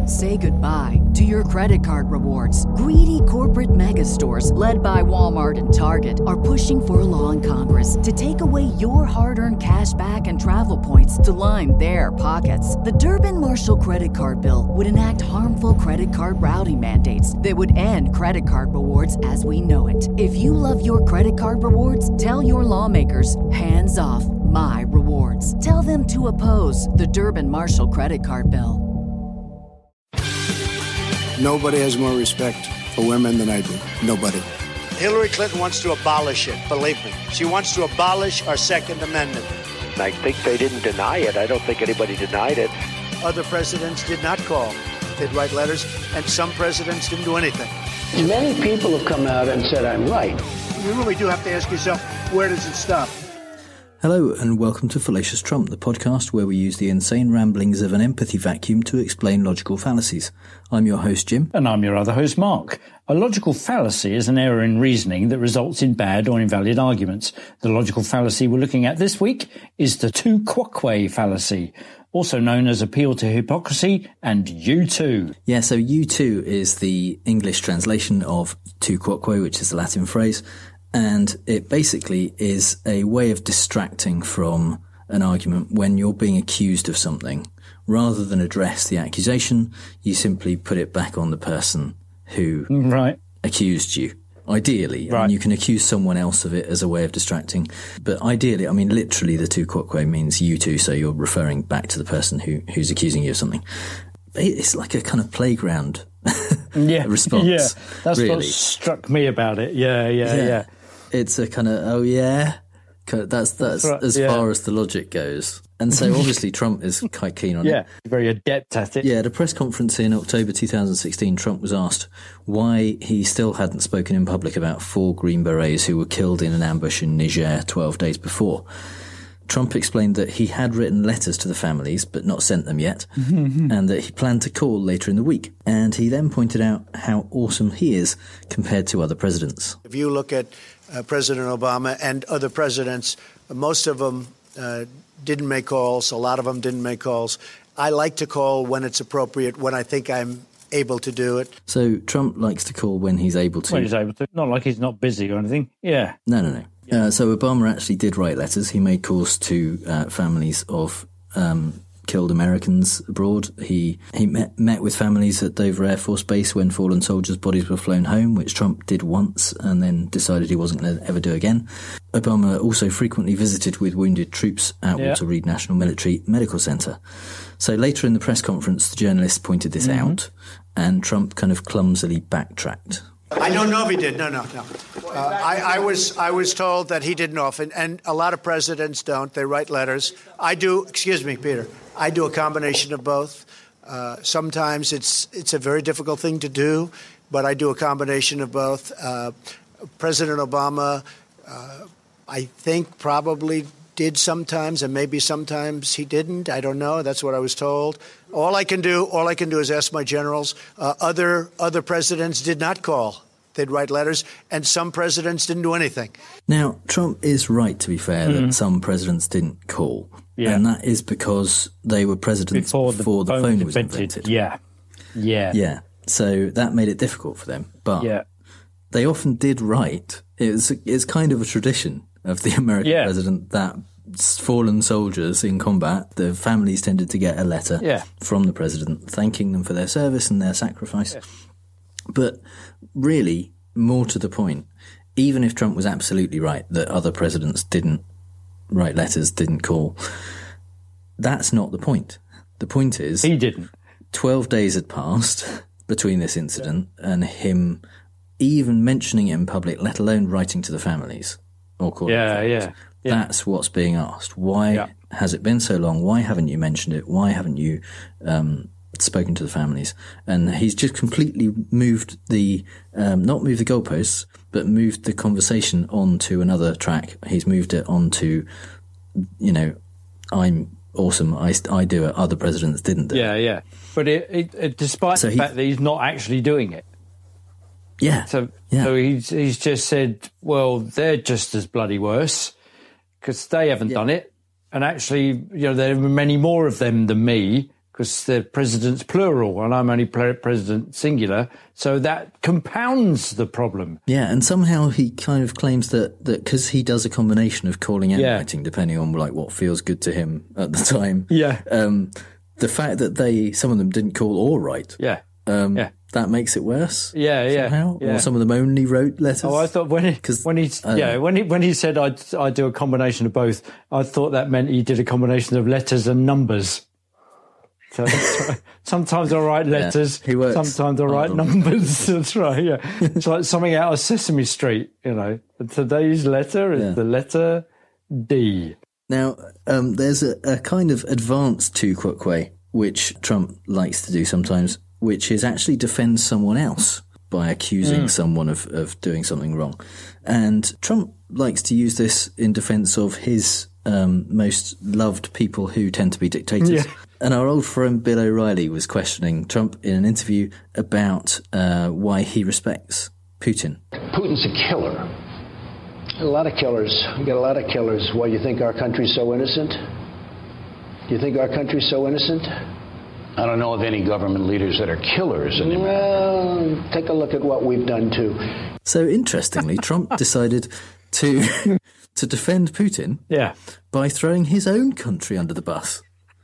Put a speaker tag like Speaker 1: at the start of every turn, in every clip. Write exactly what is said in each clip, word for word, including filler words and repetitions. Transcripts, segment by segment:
Speaker 1: Say goodbye to your credit card rewards. Greedy corporate mega stores, led by Walmart and Target, are pushing for a law in Congress to take away your hard-earned cash back and travel points to line their pockets. The Durbin-Marshall credit card bill would enact harmful credit card routing mandates that would end credit card rewards as we know it. If you love your credit card rewards, tell your lawmakers, hands off my rewards. Tell them to oppose the Durbin-Marshall credit card bill.
Speaker 2: Nobody has more respect for women than I do. Nobody.
Speaker 3: Hillary Clinton wants to abolish it, believe me. She wants to abolish our Second Amendment.
Speaker 4: I think they didn't deny it. I don't think anybody denied it.
Speaker 3: Other presidents did not call. They'd write letters, and some presidents didn't do anything.
Speaker 5: Many people have come out and said I'm right.
Speaker 3: You really do have to ask yourself, where does it stop?
Speaker 6: Hello and welcome to Fallacious Trump, the podcast where we use the insane ramblings of an empathy vacuum to explain logical fallacies. I'm your host, Jim.
Speaker 7: And I'm your other host, Mark. A logical fallacy is an error in reasoning that results in bad or invalid arguments. The logical fallacy we're looking at this week is the tu quoque fallacy, also known as appeal to hypocrisy and you too.
Speaker 6: Yeah, so you too is the English translation of tu quoque, which is the Latin phrase. And it basically is a way of distracting from an argument when you're being accused of something. Rather than address the accusation, you simply put it back on the person who
Speaker 7: right.
Speaker 6: accused you. Ideally,
Speaker 7: right.
Speaker 6: I mean, you can accuse someone else of it as a way of distracting. But ideally, I mean, literally the tu quoque means you too, so you're referring back to the person who who's accusing you of something. It's like a kind of playground
Speaker 7: yeah.
Speaker 6: response.
Speaker 7: Yeah, that's
Speaker 6: really.
Speaker 7: What struck me about it. Yeah, yeah, yeah. yeah.
Speaker 6: It's a kind of, oh yeah, that's that's
Speaker 7: right,
Speaker 6: as
Speaker 7: yeah.
Speaker 6: far as the logic goes. And so obviously Trump is quite keen on
Speaker 7: yeah,
Speaker 6: it.
Speaker 7: Yeah, very adept at it.
Speaker 6: Yeah, at a press conference in October two thousand sixteen, Trump was asked why he still hadn't spoken in public about four Green Berets who were killed in an ambush in Niger twelve days before. Trump explained that he had written letters to the families, but not sent them yet, mm-hmm. and that he planned to call later in the week. And he then pointed out how awesome he is compared to other presidents.
Speaker 3: If you look at uh, President Obama and other presidents, most of them uh, didn't make calls. A lot of them didn't make calls. I like to call when it's appropriate, when I think I'm able to do it.
Speaker 6: So Trump likes to call when he's able to.
Speaker 7: When he's able to. Not like he's not busy or anything. Yeah.
Speaker 6: No, no, no. Uh, so Obama actually did write letters. He made calls to uh, families of um, killed Americans abroad. He he met, met with families at Dover Air Force Base when fallen soldiers' bodies were flown home, which Trump did once and then decided he wasn't going to ever do again. Obama also frequently visited with wounded troops at yeah. Walter Reed National Military Medical Center. So later in the press conference, the journalist pointed this mm-hmm. out, and Trump kind of clumsily backtracked.
Speaker 3: I don't know if he did. No, no, no. Uh, I, I was I was told that he didn't often, and a lot of presidents don't. They write letters. I do. Excuse me, Peter. I do a combination of both. Uh, sometimes it's it's a very difficult thing to do, but I do a combination of both. Uh, President Obama, uh, I think, probably did sometimes, and maybe sometimes he didn't. I don't know. That's what I was told. All I can do, all I can do is ask my generals. Uh, other other presidents did not call. They'd write letters, and some presidents didn't do anything.
Speaker 6: Now, Trump is right, to be fair, mm. that some presidents didn't call. Yeah. And that is because they were presidents before the, before the phone, phone was invented. invented.
Speaker 7: Yeah. Yeah.
Speaker 6: Yeah. So that made it difficult for them. But yeah. they often did write. It was, it's kind of a tradition of the American yeah. president that fallen soldiers in combat, the families tended to get a letter yeah. from the president thanking them for their service and their sacrifice. Yeah. But really, more to the point, even if Trump was absolutely right that other presidents didn't write letters, didn't call, that's not the point. The point is...
Speaker 7: He didn't.
Speaker 6: twelve days had passed between this incident yeah. and him even mentioning it in public, let alone writing to the families or calling
Speaker 7: yeah, yeah, yeah.
Speaker 6: That's what's being asked. Why yeah. has it been so long? Why haven't you mentioned it? Why haven't you um, spoken to the families? And he's just completely moved the, um, not moved the goalposts, but moved the conversation on to another track. He's moved it on to, you know, I'm awesome. I, I do it. Other presidents didn't do it.
Speaker 7: Yeah, yeah. But it, it, it, despite so the he, fact that he's not actually doing it.
Speaker 6: Yeah.
Speaker 7: So,
Speaker 6: yeah.
Speaker 7: so he's, he's just said, well, they're just as bloody worse because they haven't yeah. done it. And actually, you know, there are many more of them than me because the president's plural and I'm only president singular. So that compounds the problem.
Speaker 6: Yeah, and somehow he kind of claims that that because he does a combination of calling and
Speaker 7: yeah.
Speaker 6: writing, depending on like what feels good to him at the time.
Speaker 7: Yeah.
Speaker 6: Um, the fact that they, some of them didn't call or write.
Speaker 7: Yeah.
Speaker 6: Um,
Speaker 7: yeah.
Speaker 6: That makes it worse.
Speaker 7: Yeah, yeah,
Speaker 6: somehow.
Speaker 7: yeah.
Speaker 6: Or some of them only wrote letters.
Speaker 7: Oh, I thought when he, when he, yeah, know. when he when he said I'd I do a combination of both, I thought that meant he did a combination of letters and numbers. So sometimes I write letters,
Speaker 6: yeah, he works
Speaker 7: sometimes I write numbers. That's right. Yeah, it's like something out of Sesame Street. You know, today's letter is yeah. the letter D.
Speaker 6: Now, um, there's a, a kind of advanced tu quoque, which Trump likes to do sometimes, which is actually defend someone else by accusing mm. someone of, of doing something wrong. And Trump likes to use this in defense of his um, most loved people who tend to be dictators. Yeah. And our old friend Bill O'Reilly was questioning Trump in an interview about uh, why he respects Putin.
Speaker 5: Putin's a killer. A lot of killers. We got a lot of killers. Why, you think our country's so innocent? Do you think our country's so innocent?
Speaker 8: I don't know of any government leaders that are killers anymore.
Speaker 5: Well, take a look at what we've done too.
Speaker 6: So interestingly, Trump decided to to defend Putin
Speaker 7: yeah.
Speaker 6: by throwing his own country under the bus.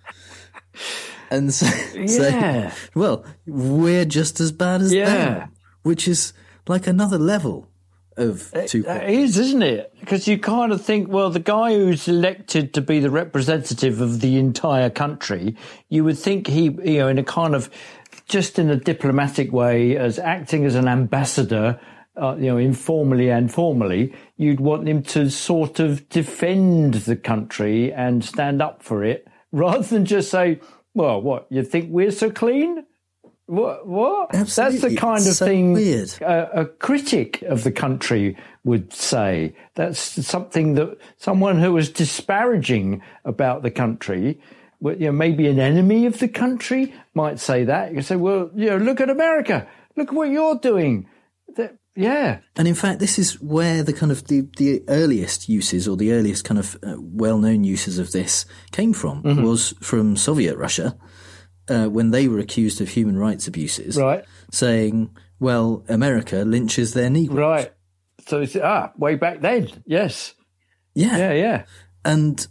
Speaker 6: And so,
Speaker 7: yeah.
Speaker 6: so, well, we're just as bad as
Speaker 7: yeah.
Speaker 6: them, which is like another level of two.
Speaker 7: It is, isn't it? Because you kind of think, well, the guy who's elected to be the representative of the entire country, you would think he, you know, in a kind of, just in a diplomatic way, as acting as an ambassador, uh, you know, informally and formally, you'd want him to sort of defend the country and stand up for it, rather than just say, well, what, you think we're so clean? What? What?
Speaker 6: Absolutely.
Speaker 7: That's the kind
Speaker 6: it's
Speaker 7: of
Speaker 6: so
Speaker 7: thing
Speaker 6: weird.
Speaker 7: A, a critic of the country would say. That's something that someone who was disparaging about the country, you know, maybe an enemy of the country, might say that. You say, well, you know, look at America. Look at what you're doing. That, yeah.
Speaker 6: And in fact, this is where the kind of the, the earliest uses or the earliest kind of uh, well-known uses of this came from, mm-hmm. was from Soviet Russia. Uh, when they were accused of human rights abuses,
Speaker 7: right?
Speaker 6: Saying, well, America lynches their Negroes.
Speaker 7: Right. So, it's, ah, way back then, yes.
Speaker 6: Yeah.
Speaker 7: Yeah, yeah.
Speaker 6: And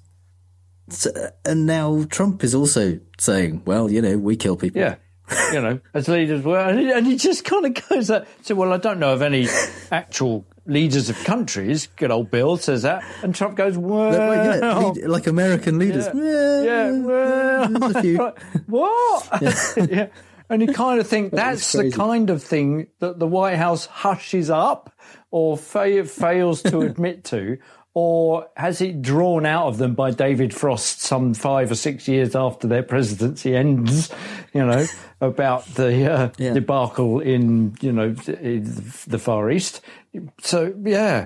Speaker 6: so, and now Trump is also saying, well, you know, we kill people.
Speaker 7: Yeah. You know, as leaders were. And he, and he just kind of goes that. So, well, I don't know of any actual leaders of countries. Good old Bill says that. And Trump goes, well.
Speaker 6: Yeah, lead, like American leaders.
Speaker 7: Yeah.
Speaker 6: Well,
Speaker 7: yeah well.
Speaker 6: There's a few.
Speaker 7: What? Yeah. yeah. And you kind of think that that's the kind of thing that the White House hushes up or fa- fails to admit to, or has it drawn out of them by David Frost some five or six years after their presidency ends, you know, about the uh, yeah. debacle in, you know, the Far East. So, yeah,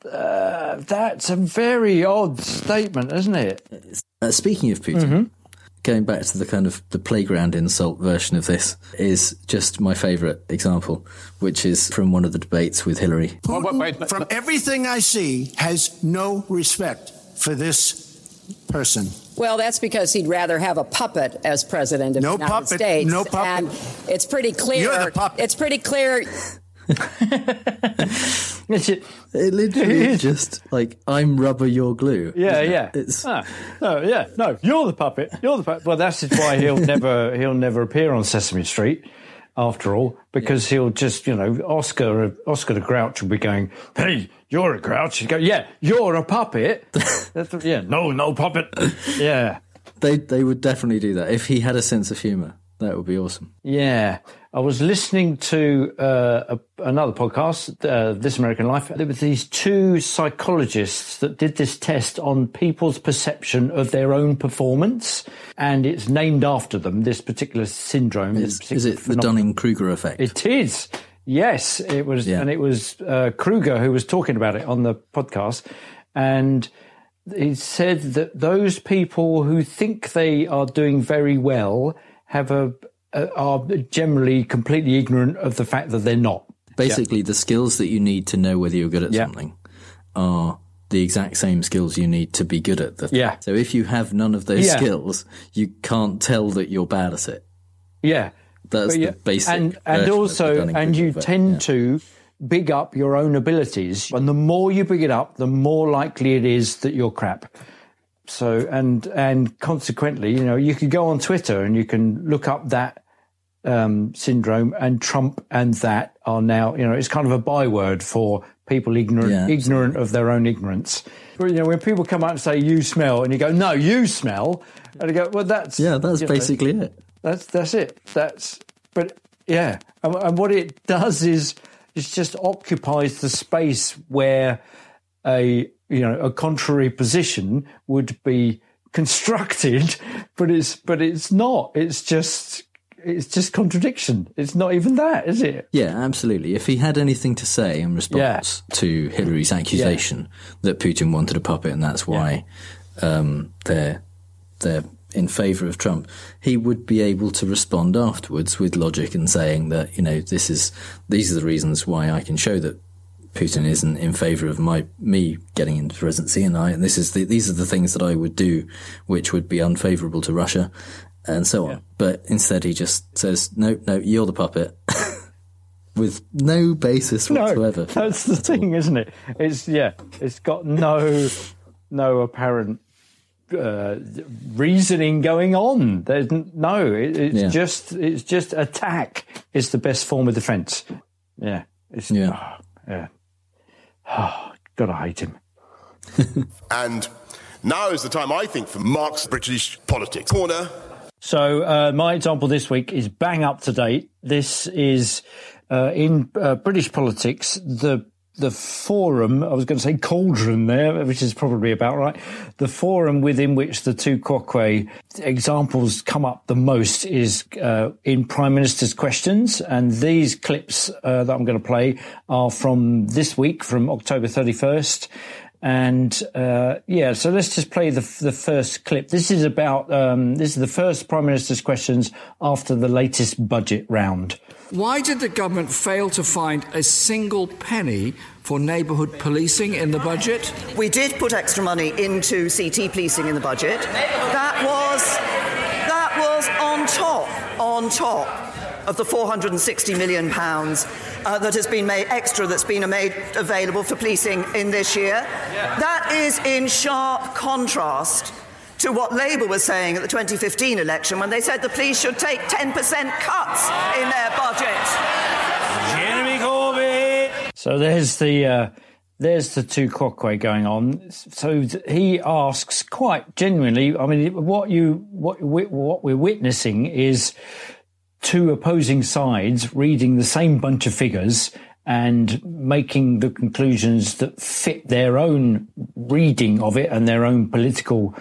Speaker 7: uh, that's a very odd statement, isn't it?
Speaker 6: Uh, speaking of Putin, mm-hmm. going back to the kind of the playground insult version of this is just my favourite example, which is from one of the debates with Hillary.
Speaker 2: Putin, from everything I see, has no respect for this person.
Speaker 9: Well, that's because he'd rather have a puppet as president of
Speaker 2: no
Speaker 9: the United
Speaker 2: puppet,
Speaker 9: States.
Speaker 2: No puppet.
Speaker 9: And it's pretty clear.
Speaker 2: You're the puppet.
Speaker 9: It's pretty clear.
Speaker 6: It literally is just like, I'm rubber, you're glue.
Speaker 7: Yeah, yeah.
Speaker 6: It? It's
Speaker 7: ah, no, yeah, no. You're the puppet. You're the puppet. Well, that's why he'll never he'll never appear on Sesame Street, after all, because yeah. he'll just, you know, Oscar Oscar the Grouch will be going, hey, you're a grouch. You go, yeah, you're a puppet. That's, yeah, no, no puppet. Yeah,
Speaker 6: they they would definitely do that if he had a sense of humour. That would be awesome.
Speaker 7: Yeah. I was listening to uh, a, another podcast, uh, This American Life. There were these two psychologists that did this test on people's perception of their own performance, and it's named after them, this particular syndrome.
Speaker 6: Is,
Speaker 7: this particular
Speaker 6: is it phenomenon. The Dunning-Kruger effect?
Speaker 7: It is. Yes, it was. Yeah. And it was uh, Kruger who was talking about it on the podcast. And he said that those people who think they are doing very well have a... Uh, are generally completely ignorant of the fact that they're not.
Speaker 6: Basically, yeah. the skills that you need to know whether you're good at
Speaker 7: yeah.
Speaker 6: something are the exact same skills you need to be good at the thing.
Speaker 7: Yeah.
Speaker 6: So if you have none of those
Speaker 7: yeah.
Speaker 6: skills, you can't tell that you're bad at it.
Speaker 7: Yeah.
Speaker 6: That's
Speaker 7: yeah.
Speaker 6: the basic.
Speaker 7: And, and also, and you tend
Speaker 6: yeah.
Speaker 7: to big up your own abilities. And the more you big it up, the more likely it is that you're crap. So, and, and consequently, you know, you could go on Twitter and you can look up that um, syndrome, and Trump and that are now, you know, it's kind of a byword for people ignorant, yeah, ignorant of their own ignorance. You know, when people come out and say, you smell, and you go, no, you smell. And you go, well, that's...
Speaker 6: Yeah, that's basically
Speaker 7: know,
Speaker 6: it.
Speaker 7: That's, that's it. That's, but yeah. And, and what it does is, it just occupies the space where a, you know, a contrary position would be constructed, but it's, but it's not. It's just, it's just contradiction. It's not even that, is it?
Speaker 6: Yeah, absolutely. If he had anything to say in response yeah. to Hillary's accusation yeah. that Putin wanted a puppet and that's why yeah. um, they're they're in favour of Trump, he would be able to respond afterwards with logic and saying that, you know, this is these are the reasons why I can show that Putin isn't in favour of my me getting into the presidency, and I and this is the, these are the things that I would do which would be unfavourable to Russia, and so on. Yeah. But instead he just says, no, no, you're the puppet, with no basis whatsoever.
Speaker 7: No, that's the thing, isn't it? It's, yeah, it's got no, no apparent uh, reasoning going on. There's no, it, it's yeah. just, it's just attack is the best form of defence. Yeah. It's,
Speaker 6: yeah.
Speaker 7: Oh, yeah. Oh, gotta hate him.
Speaker 10: And now is the time, I think, for Mark's British politics corner.
Speaker 7: So uh, my example this week is bang up to date. This is uh, in uh, British politics, the the forum, I was going to say cauldron there, which is probably about right. The forum within which the Tu Quoque examples come up the most is uh, in Prime Minister's Questions. And these clips uh, that I'm going to play are from this week, from October thirty-first. And, uh, yeah, so let's just play the the first clip. This is about, um, this is the first Prime Minister's Questions after the latest budget round.
Speaker 11: Why did the government fail to find a single penny for neighbourhood policing in the budget?
Speaker 12: We did put extra money into C T policing in the budget. That was, that was on top, on top of the four hundred sixty million pounds uh, that has been made extra, that's been made available for policing in this year. Yeah. That is in sharp contrast to what Labour was saying at the twenty fifteen election when they said the police should take ten percent cuts in their budget.
Speaker 7: Jeremy Corbyn! So there's the uh, there's the Tu Quoque going on. So th- he asks quite genuinely. I mean, what you what what we're witnessing is two opposing sides reading the same bunch of figures and making the conclusions that fit their own reading of it and their own political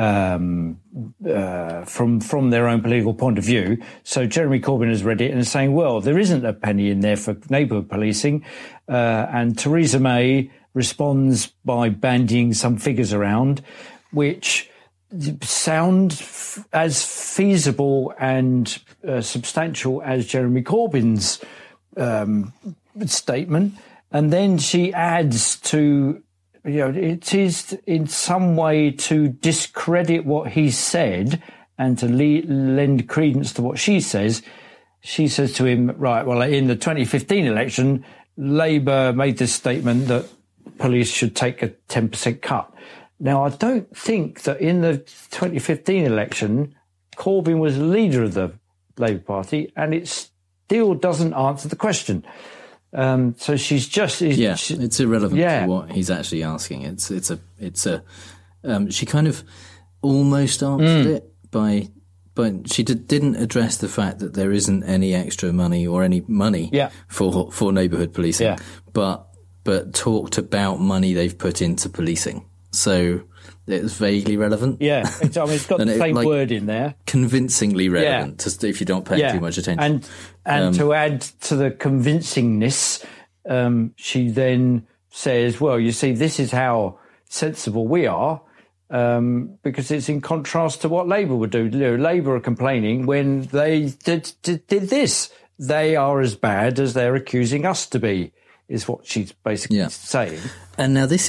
Speaker 7: um uh from from their own political point of view. So Jeremy Corbyn has read it and is saying, well, there isn't a penny in there for neighbourhood policing, uh and Theresa May responds by bandying some figures around which sound f- as feasible and uh, substantial as Jeremy Corbyn's um statement, and then she adds to, you know, it is in some way to discredit what he said and to le- lend credence to what she says. She says to him, right, well, in the twenty fifteen election, Labour made this statement that police should take a ten percent cut. Now, I don't think that in the twenty fifteen election, Corbyn was leader of the Labour Party, and it still doesn't answer the question. Um, so she's just...
Speaker 6: Yeah,
Speaker 7: she,
Speaker 6: it's irrelevant
Speaker 7: yeah.
Speaker 6: to what he's actually asking. It's it's a... it's a. Um, she kind of almost answered mm. it by... But she did, didn't address the fact that there isn't any extra money or any money
Speaker 7: yeah.
Speaker 6: for for neighbourhood policing,
Speaker 7: yeah.
Speaker 6: but but talked about money they've put into policing. So it's vaguely relevant.
Speaker 7: Yeah, it's, I mean, it's got the same
Speaker 6: it, like,
Speaker 7: word in there.
Speaker 6: Convincingly relevant, yeah. to, if you don't pay
Speaker 7: yeah.
Speaker 6: too much attention.
Speaker 7: And and um, to add to the convincingness, um, she then says, well, you see, this is how sensible we are, um, because it's in contrast to what Labour would do. You know, Labour are complaining when they did, did, did this. They are as bad as they're accusing us to be, is what she's basically
Speaker 6: yeah.
Speaker 7: saying.
Speaker 6: And now this is...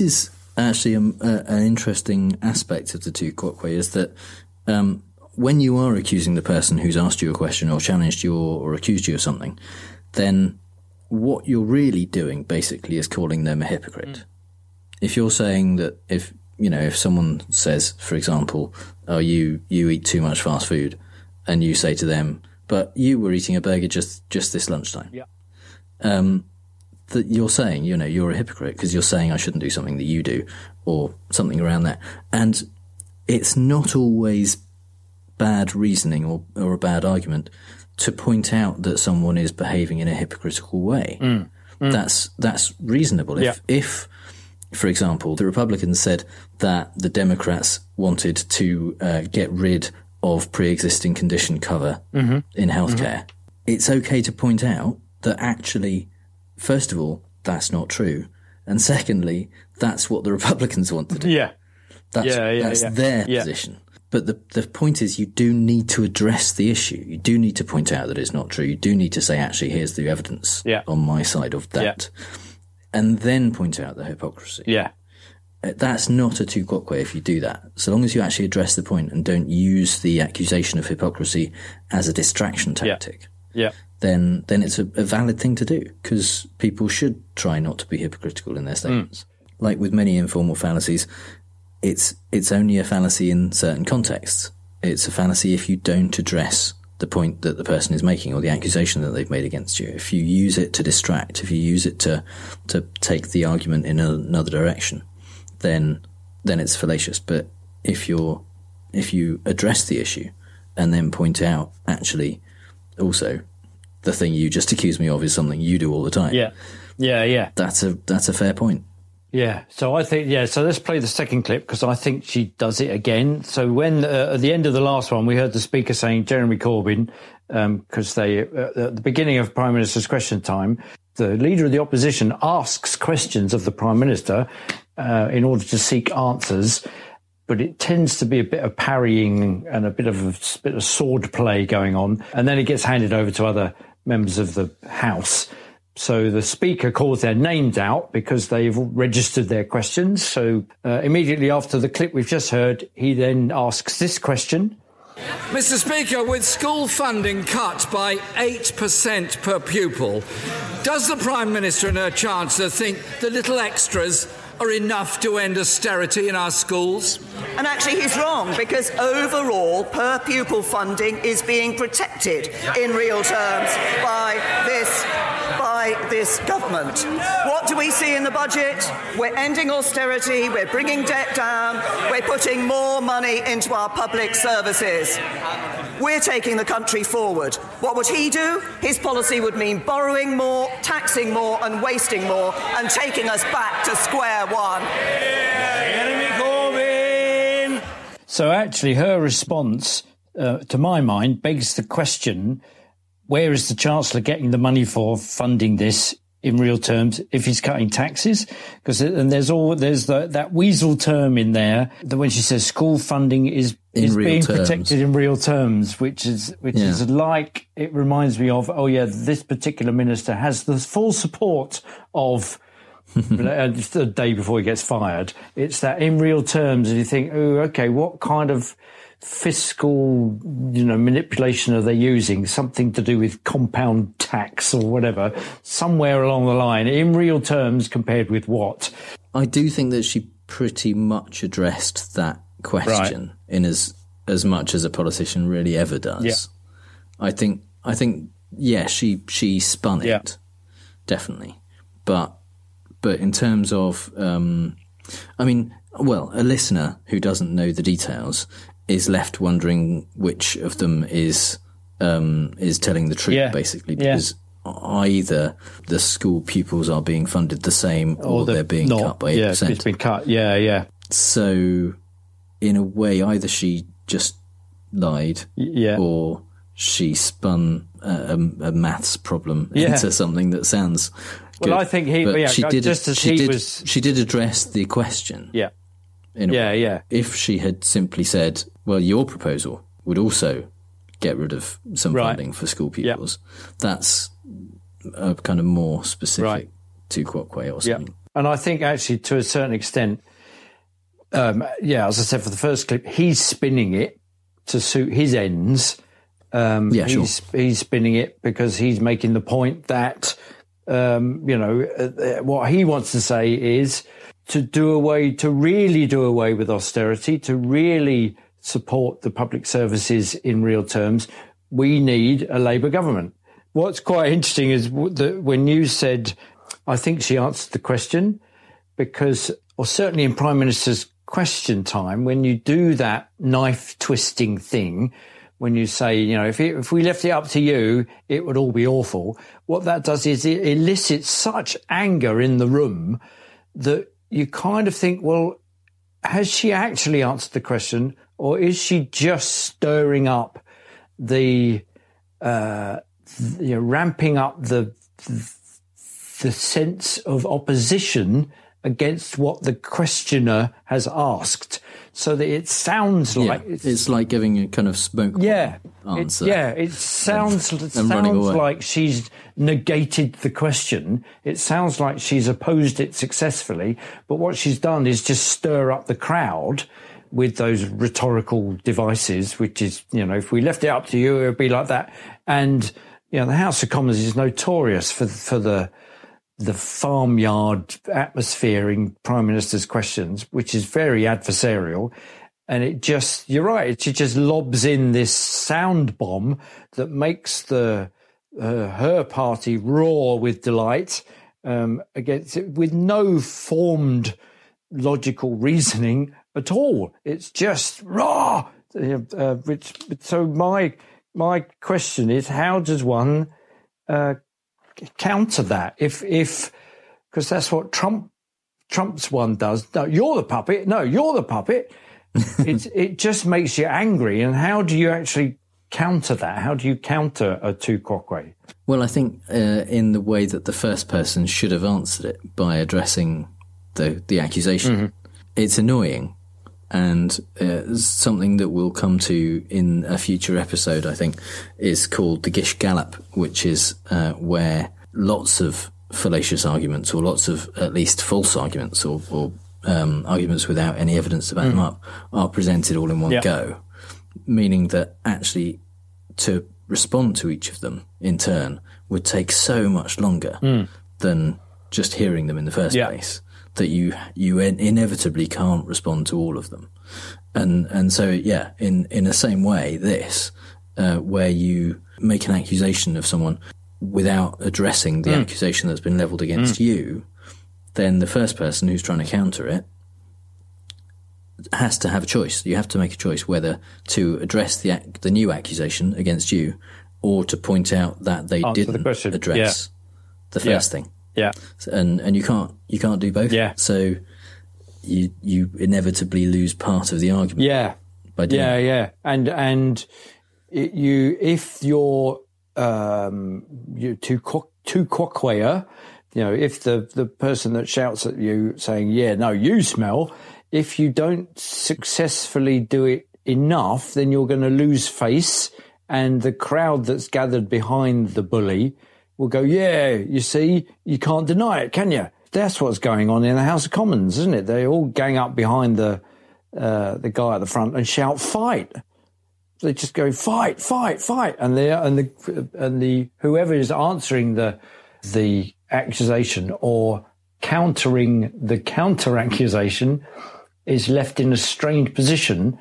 Speaker 6: actually um, uh, an interesting aspect of the tu quoque is that um, when you are accusing the person who's asked you a question or challenged you or, or accused you of something, then what you're really doing basically is calling them a hypocrite. Mm. If you're saying that if, you know, if someone says, for example, oh, you, you eat too much fast food, and you say to them, but you were eating a burger just, just this lunchtime.
Speaker 7: Yeah.
Speaker 6: Um, that you're saying, you know, you're a hypocrite because you're saying I shouldn't do something that you do or something around that. And it's not always bad reasoning or, or a bad argument to point out that someone is behaving in a hypocritical way.
Speaker 7: Mm. Mm.
Speaker 6: That's, that's reasonable. If,
Speaker 7: yeah.
Speaker 6: if, for example, the Republicans said that the Democrats wanted to uh, get rid of pre-existing condition cover
Speaker 7: mm-hmm.
Speaker 6: in healthcare, mm-hmm. it's okay to point out that actually, first of all, that's not true. And secondly, that's what the Republicans want to do.
Speaker 7: Yeah.
Speaker 6: That's,
Speaker 7: yeah, yeah,
Speaker 6: that's
Speaker 7: yeah.
Speaker 6: their
Speaker 7: yeah.
Speaker 6: position. But the, the point is you do need to address the issue. You do need to point out that it's not true. You do need to say, actually, here's the evidence
Speaker 7: yeah.
Speaker 6: on my side of that.
Speaker 7: Yeah.
Speaker 6: And then point out the hypocrisy.
Speaker 7: Yeah.
Speaker 6: That's not a tu quoque if you do that. So long as you actually address the point and don't use the accusation of hypocrisy as a distraction tactic.
Speaker 7: Yeah. yeah.
Speaker 6: Then, then it's a, a valid thing to do because people should try not to be hypocritical in their statements. Mm. Like with many informal fallacies, it's, it's only a fallacy in certain contexts. It's a fallacy if you don't address the point that the person is making or the accusation that they've made against you. If you use it to distract, if you use it to, to take the argument in another direction, then, then it's fallacious. But if you're, if you address the issue and then point out, actually, also, the thing you just accused me of is something you do all the time.
Speaker 7: Yeah. Yeah, yeah.
Speaker 6: That's a, that's a fair point.
Speaker 7: Yeah. So I think, yeah, so let's play the second clip because I think she does it again. So when, uh, at the end of the last one, we heard the speaker saying Jeremy Corbyn, because um, they, uh, at the beginning of Prime Minister's question time, the leader of the opposition asks questions of the Prime Minister uh, in order to seek answers. But it tends to be a bit of parrying and a bit of a bit of sword play going on. And then it gets handed over to other members of the House. So the Speaker calls their names out because they've registered their questions. So uh, immediately after the clip we've just heard, he then asks this question.
Speaker 11: Mister Speaker, with school funding cut by eight percent per pupil, does the Prime Minister and her Chancellor think the little extras are enough to end austerity in our schools?
Speaker 12: And actually he's wrong, because overall per pupil funding is being protected in real terms by this by this government. What do we see in the budget? We're ending austerity, we're bringing debt down, we're putting more money into our public services. We're taking the country forward. What would he do? His policy would mean borrowing more, taxing more and wasting more and taking us back to square one.
Speaker 7: So actually her response, uh, to my mind, begs the question, where is the Chancellor getting the money for funding this in real terms if he's cutting taxes? Because and there's all there's the, that weasel term in there that when she says school funding is
Speaker 6: in
Speaker 7: is being
Speaker 6: terms.
Speaker 7: protected in real terms, which is which yeah. is like it reminds me of oh yeah this particular minister has the full support of. The day before he gets fired, it's that in real terms, and you think, oh, okay, what kind of fiscal, you know, manipulation are they using? Something to do with compound tax or whatever, somewhere along the line, in real terms, compared with what?
Speaker 6: I do think that she pretty much addressed that question right. in as as much as a politician really ever does.
Speaker 7: Yeah.
Speaker 6: I think, I think, yeah, she she spun it,
Speaker 7: yeah.
Speaker 6: definitely, but. But in terms of, um, I mean, well, a listener who doesn't know the details is left wondering which of them is um, is telling the truth,
Speaker 7: yeah.
Speaker 6: basically, because yeah. either the school pupils are being funded the same or, or the, they're being
Speaker 7: not,
Speaker 6: cut by eight percent.
Speaker 7: Yeah, it's been cut. Yeah, yeah.
Speaker 6: So, in a way, either she just lied,
Speaker 7: yeah.
Speaker 6: or she spun a, a maths problem
Speaker 7: yeah.
Speaker 6: into something that sounds. Good.
Speaker 7: Well, I think he, yeah,
Speaker 6: she did,
Speaker 7: just as
Speaker 6: she
Speaker 7: he
Speaker 6: did,
Speaker 7: was,
Speaker 6: she did address the question.
Speaker 7: Yeah,
Speaker 6: in a
Speaker 7: yeah,
Speaker 6: way.
Speaker 7: yeah.
Speaker 6: If she had simply said, "Well, your proposal would also get rid of some
Speaker 7: right.
Speaker 6: funding for school pupils,"
Speaker 7: yeah.
Speaker 6: that's a kind of more specific
Speaker 7: right.
Speaker 6: tu quoque or something.
Speaker 7: Yeah. And I think actually, to a certain extent, um, yeah, as I said for the first clip, he's spinning it to suit his ends. Um,
Speaker 6: yeah,
Speaker 7: he's,
Speaker 6: sure.
Speaker 7: He's spinning it because he's making the point that, um, you know, uh, what he wants to say is to do away, to really do away with austerity, to really support the public services in real terms. We need a Labour government. What's quite interesting is that when you said, I think she answered the question, because, or certainly in Prime Minister's question time, when you do that knife twisting thing, when you say, you know, if it, if we left it up to you, it would all be awful. What that does is it elicits such anger in the room that you kind of think, well, has she actually answered the question, or is she just stirring up the, uh, you know, ramping up the the sense of opposition against what the questioner has asked, so that it sounds like
Speaker 6: yeah, it's, it's like giving a kind of smoke
Speaker 7: yeah
Speaker 6: answer.
Speaker 7: It, yeah, it sounds
Speaker 6: and,
Speaker 7: it
Speaker 6: and
Speaker 7: sounds like she's negated the question. It sounds like she's opposed it successfully, but what she's done is just stir up the crowd with those rhetorical devices, which is, you know, if we left it up to you, it would be like that. And, you know, the House of Commons is notorious for for the the farmyard atmosphere in Prime Minister's questions, which is very adversarial. And it just, you're right, it just lobs in this sound bomb that makes the uh, her party roar with delight um, against it, with no formed logical reasoning at all. It's just raw. Uh, which, so my my question is, how does one uh, counter that? If if because that's what Trump Trump's one does. No, you're the puppet. No, you're the puppet. It's it just makes you angry. And how do you actually counter that? How do you counter a tu quoque?
Speaker 6: Well, I think uh, in the way that the first person should have answered it, by addressing the the accusation. Mm-hmm. It's annoying, and uh, something that we'll come to in a future episode, I think, is called the Gish Gallop, which is uh, where lots of fallacious arguments, or lots of at least false arguments, or, or um, arguments without any evidence to back mm. them up, are presented all in one yeah. go, meaning that actually to respond to each of them in turn would take so much longer mm. than just hearing them in the first yeah. place, that you you inevitably can't respond to all of them. And and so, yeah, in, in the same way, this, uh, where you make an accusation of someone without addressing the mm. accusation that's been levelled against mm. you, then the first person who's trying to counter it has to have a choice. You have to make a choice whether to address the the new accusation against you, or to point out that they Answer didn't the address yeah. the first
Speaker 7: yeah.
Speaker 6: thing.
Speaker 7: Yeah,
Speaker 6: and and you can't you can't do both.
Speaker 7: Yeah,
Speaker 6: so you you inevitably lose part of the argument.
Speaker 7: Yeah,
Speaker 6: by doing
Speaker 7: yeah,
Speaker 6: it.
Speaker 7: yeah, and and it, you if you're um you tu tu quoqueer, you know, if the the person that shouts at you saying, "Yeah, no, you smell," if you don't successfully do it enough, then you're going to lose face, and the crowd that's gathered behind the bully will go, yeah, you see, you can't deny it, can you? That's what's going on in the House of Commons, isn't it? They all gang up behind the uh, the guy at the front and shout, fight. They just go, fight, fight, fight. And the, and the, and the, whoever is answering the, the accusation or countering the counter accusation is left in a strange position.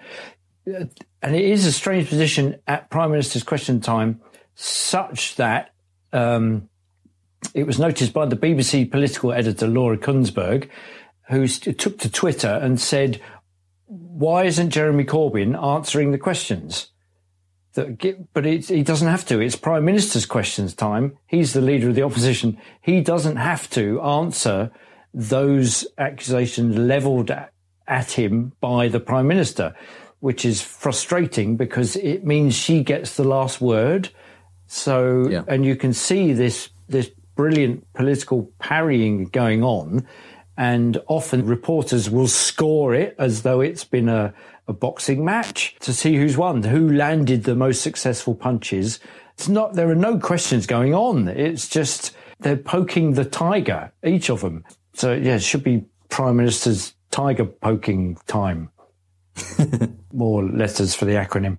Speaker 7: And it is a strange position at Prime Minister's question time, such that Um, it was noticed by the B B C political editor Laura Kunsberg, who took to Twitter and said, why isn't Jeremy Corbyn answering the questions? That get, but it, he doesn't have to. It's Prime Minister's questions time. He's the leader of the opposition. He doesn't have to answer those accusations levelled at, at him by the Prime Minister, which is frustrating because it means she gets the last word. So, yeah. and you can see this this brilliant political parrying going on, and often reporters will score it as though it's been a, a boxing match to see who's won, who landed the most successful punches. It's not, there are no questions going on. It's just they're poking the tiger, each of them. So, yeah, it should be Prime Minister's tiger poking time. More letters for the acronym.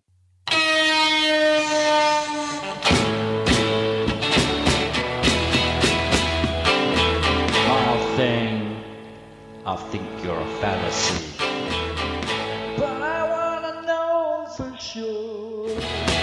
Speaker 13: I'll think, I think you're a fallacy. But I wanna know for sure.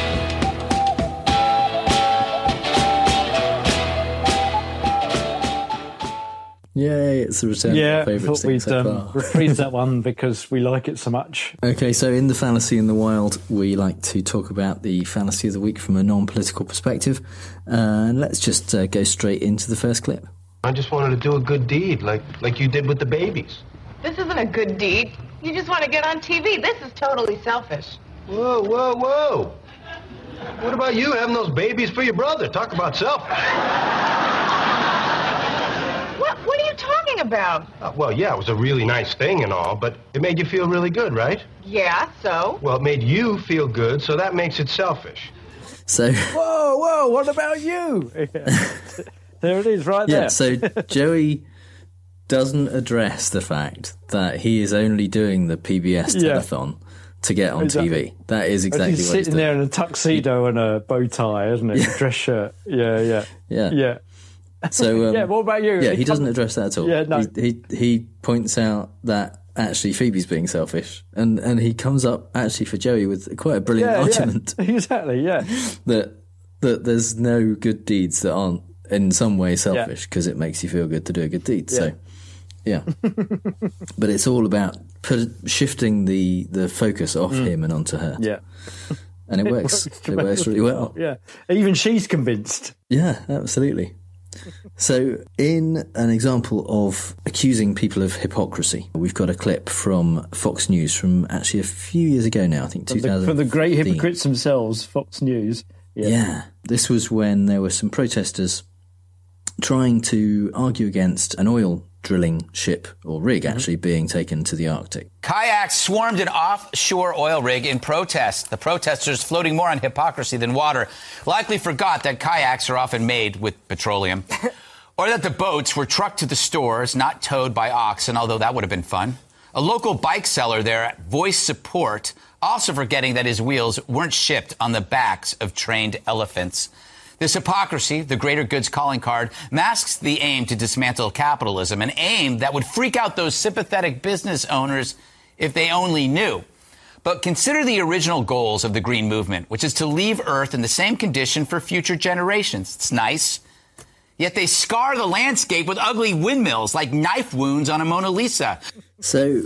Speaker 6: Yay, it's the return
Speaker 7: yeah,
Speaker 6: of my favourite thing so
Speaker 7: um, reprise that one because we like it so much.
Speaker 6: Okay, so in the Fallacy in the Wild, we like to talk about the fallacy of the week from a non-political perspective. Uh, and let's just uh, go straight into the first clip.
Speaker 14: I just wanted to do a good deed, like like you did with the babies.
Speaker 15: This isn't a good deed. You just want to get on T V. This is totally selfish.
Speaker 14: Whoa, whoa, whoa. What about you having those babies for your brother? Talk about selfish.
Speaker 15: What, what are you talking about?
Speaker 14: Uh, well, yeah, it was a really nice thing and all, but it made you feel really good, right?
Speaker 15: Yeah, so?
Speaker 14: Well, it made you feel good, so that makes it selfish.
Speaker 6: So...
Speaker 7: Whoa, whoa, what about you? There it is, right
Speaker 6: yeah,
Speaker 7: there.
Speaker 6: So Joey doesn't address the fact that he is only doing the P B S
Speaker 7: Yeah.
Speaker 6: telethon to get on
Speaker 7: Exactly.
Speaker 6: T V. That is exactly
Speaker 7: he's
Speaker 6: what he's
Speaker 7: sitting
Speaker 6: doing.
Speaker 7: there in a tuxedo and a bow tie, isn't it?
Speaker 6: Yeah.
Speaker 7: A dress shirt. Yeah, yeah.
Speaker 6: Yeah.
Speaker 7: Yeah.
Speaker 6: So um,
Speaker 7: yeah, what about you?
Speaker 6: Yeah, he doesn't address that at all.
Speaker 7: Yeah, no.
Speaker 6: He, he he points out that actually Phoebe's being selfish, and and he comes up actually for Joey with quite a brilliant
Speaker 7: yeah,
Speaker 6: argument.
Speaker 7: Yeah. Exactly, yeah.
Speaker 6: that that there's no good deeds that aren't in some way selfish because yeah. it makes you feel good to do a good deed. Yeah. So yeah, but it's all about put, shifting the the focus off mm. him and onto her.
Speaker 7: Yeah.
Speaker 6: And it, it works. It works really well.
Speaker 7: Yeah. Even she's convinced.
Speaker 6: Yeah, absolutely. So, in an example of accusing people of hypocrisy, we've got a clip from Fox News from actually a few years ago now, I think two thousand.
Speaker 7: From the great hypocrites themselves, Fox News.
Speaker 6: Yeah. yeah. This was when there were some protesters trying to argue against an oil drilling ship, or rig actually, mm-hmm. being taken to the Arctic.
Speaker 16: Kayaks swarmed an offshore oil rig in protest. The protesters, floating more on hypocrisy than water, likely forgot that kayaks are often made with petroleum. Or that the boats were trucked to the stores, not towed by oxen, although that would have been fun. A local bike seller there voiced support, also forgetting that his wheels weren't shipped on the backs of trained elephants. This hypocrisy, the greater goods calling card, masks the aim to dismantle capitalism, an aim that would freak out those sympathetic business owners if they only knew. But consider the original goals of the Green Movement, which is to leave Earth in the same condition for future generations. It's nice. Yet they scar the landscape with ugly windmills like knife wounds on a Mona Lisa.
Speaker 6: So...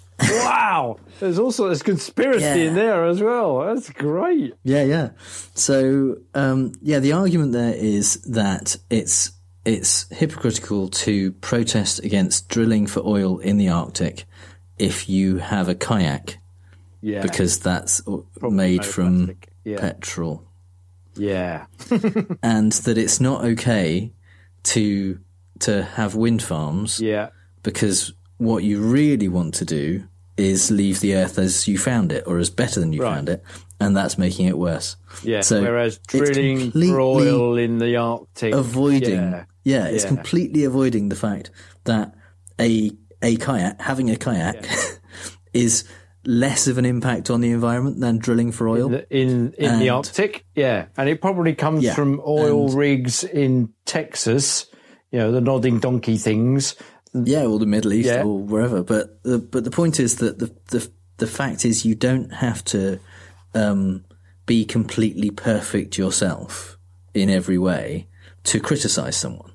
Speaker 7: wow, there's also this conspiracy yeah. in there as well. That's great.
Speaker 6: Yeah, yeah. So, um, yeah, the argument there is that it's it's hypocritical to protest against drilling for oil in the Arctic if you have a kayak,
Speaker 7: yeah,
Speaker 6: because that's Probably made no from
Speaker 7: yeah.
Speaker 6: petrol.
Speaker 7: Yeah,
Speaker 6: and that it's not okay to to have wind farms.
Speaker 7: Yeah,
Speaker 6: because what you really want to do is leave the Earth as you found it, or as better than you right. found it, and that's making it worse.
Speaker 7: Yeah,
Speaker 6: so
Speaker 7: whereas drilling for oil in the Arctic...
Speaker 6: Avoiding,
Speaker 7: yeah,
Speaker 6: yeah it's yeah. completely avoiding the fact that a a kayak, having a kayak, yeah. is less of an impact on the environment than drilling for oil.
Speaker 7: In the, in, in the Arctic, yeah. And it probably comes yeah. from oil and, rigs in Texas, you know, the nodding donkey things...
Speaker 6: Yeah, or the Middle East,
Speaker 7: yeah.
Speaker 6: or wherever. But the, but the point is that the, the the fact is you don't have to um, be completely perfect yourself in every way to criticise someone.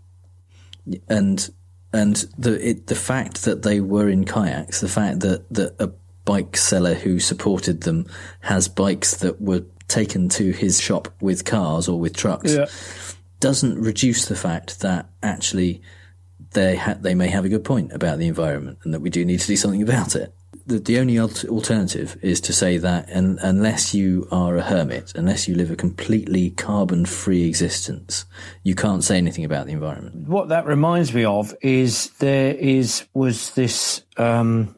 Speaker 6: And and the it, the fact that they were in kayaks, the fact that, that a bike seller who supported them has bikes that were taken to his shop with cars or with trucks,
Speaker 7: yeah.
Speaker 6: doesn't reduce the fact that actually they ha- they may have a good point about the environment and that we do need to do something about it. The, the only alternative is to say that un- unless you are a hermit, unless you live a completely carbon-free existence, you can't say anything about the environment.
Speaker 7: What that reminds me of is there is was this um,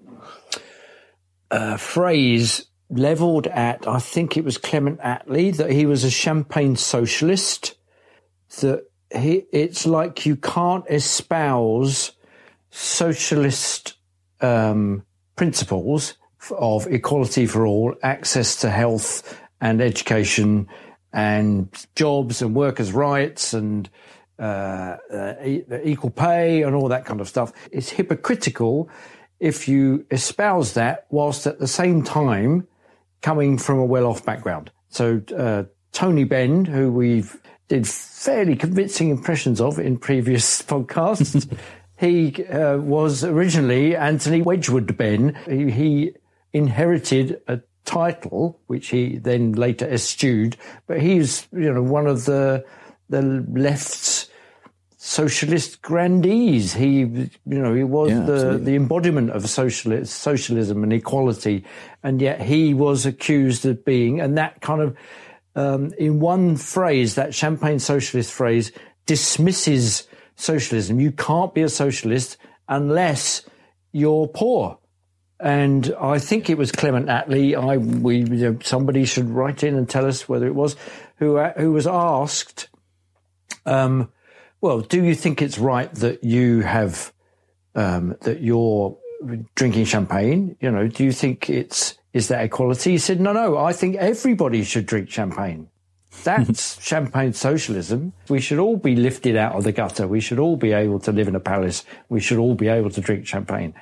Speaker 7: uh, phrase levelled at, I think it was Clement Attlee, that he was a champagne socialist, that he, it's like you can't espouse socialist um, principles of equality for all, access to health and education and jobs and workers' rights and uh, uh, e- equal pay and all that kind of stuff. It's hypocritical if you espouse that whilst at the same time coming from a well-off background. So uh, Tony Benn, who we've did fairly convincing impressions of in previous podcasts, he uh, was originally Anthony Wedgwood Benn. He, he inherited a title, which he then later eschewed, but he's, you know, one of the the left's socialist grandees. He, you know, he was yeah, the, the embodiment of socialist, socialism and equality, and yet he was accused of being, and that kind of, um, in one phrase, that Champagne socialist phrase, dismisses socialism. You can't be a socialist unless you're poor. And I think it was Clement Attlee. I we you know, somebody should write in and tell us whether it was who who was asked, um, well, do you think it's right that you have um, that you're drinking champagne? You know, do you think it's is that equality? He said, no, no. I think everybody should drink champagne. That's champagne socialism. We should all be lifted out of the gutter. We should all be able to live in a palace. We should all be able to drink champagne.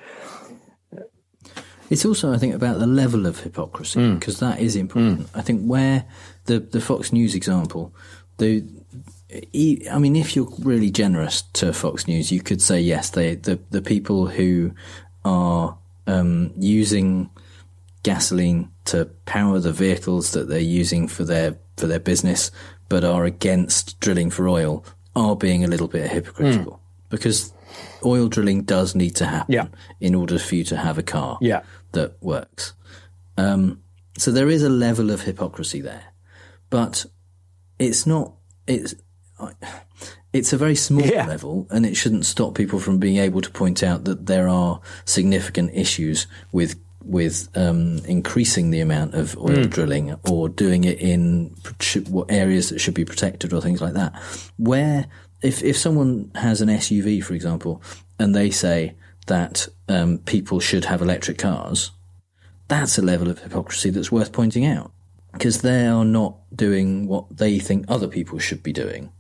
Speaker 6: It's also, I think, about the level of hypocrisy, because mm. that is important. Mm. I think where the, the Fox News example, the I mean, if you're really generous to Fox News, you could say, yes, they the, the people who are um, using gasoline to power the vehicles that they're using for their for their business, but are against drilling for oil, are being a little bit hypocritical. Mm. Because oil drilling does need to happen yeah. in order for you to have a car
Speaker 7: yeah.
Speaker 6: that works. Um, so there is a level of hypocrisy there, but it's not, it's, it's a very small yeah. level, and it shouldn't stop people from being able to point out that there are significant issues with with um, increasing the amount of oil mm. drilling, or doing it in areas that should be protected, or things like that. Where if if someone has an S U V, for example, and they say that um, people should have electric cars, that's a level of hypocrisy that's worth pointing out, because they are not doing what they think other people should be doing,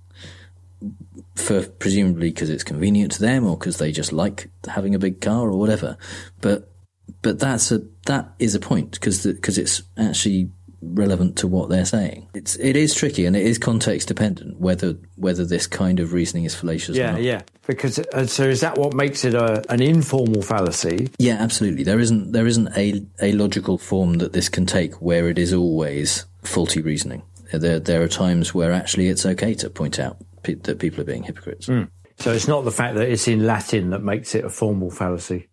Speaker 6: for presumably because it's convenient to them, or because they just like having a big car, or whatever. But but that's a that is a point, because because it's actually relevant to what they're saying. It's it is tricky, and it is context dependent whether whether this kind of reasoning is fallacious
Speaker 7: yeah,
Speaker 6: or not.
Speaker 7: Yeah, because uh, so is that what makes it a, an informal fallacy?
Speaker 6: Yeah, absolutely. There isn't there isn't a a logical form that this can take where it is always faulty reasoning. There there are times where actually it's okay to point out pe- that people are being hypocrites.
Speaker 7: Mm. So it's not the fact that it's in Latin that makes it a formal fallacy.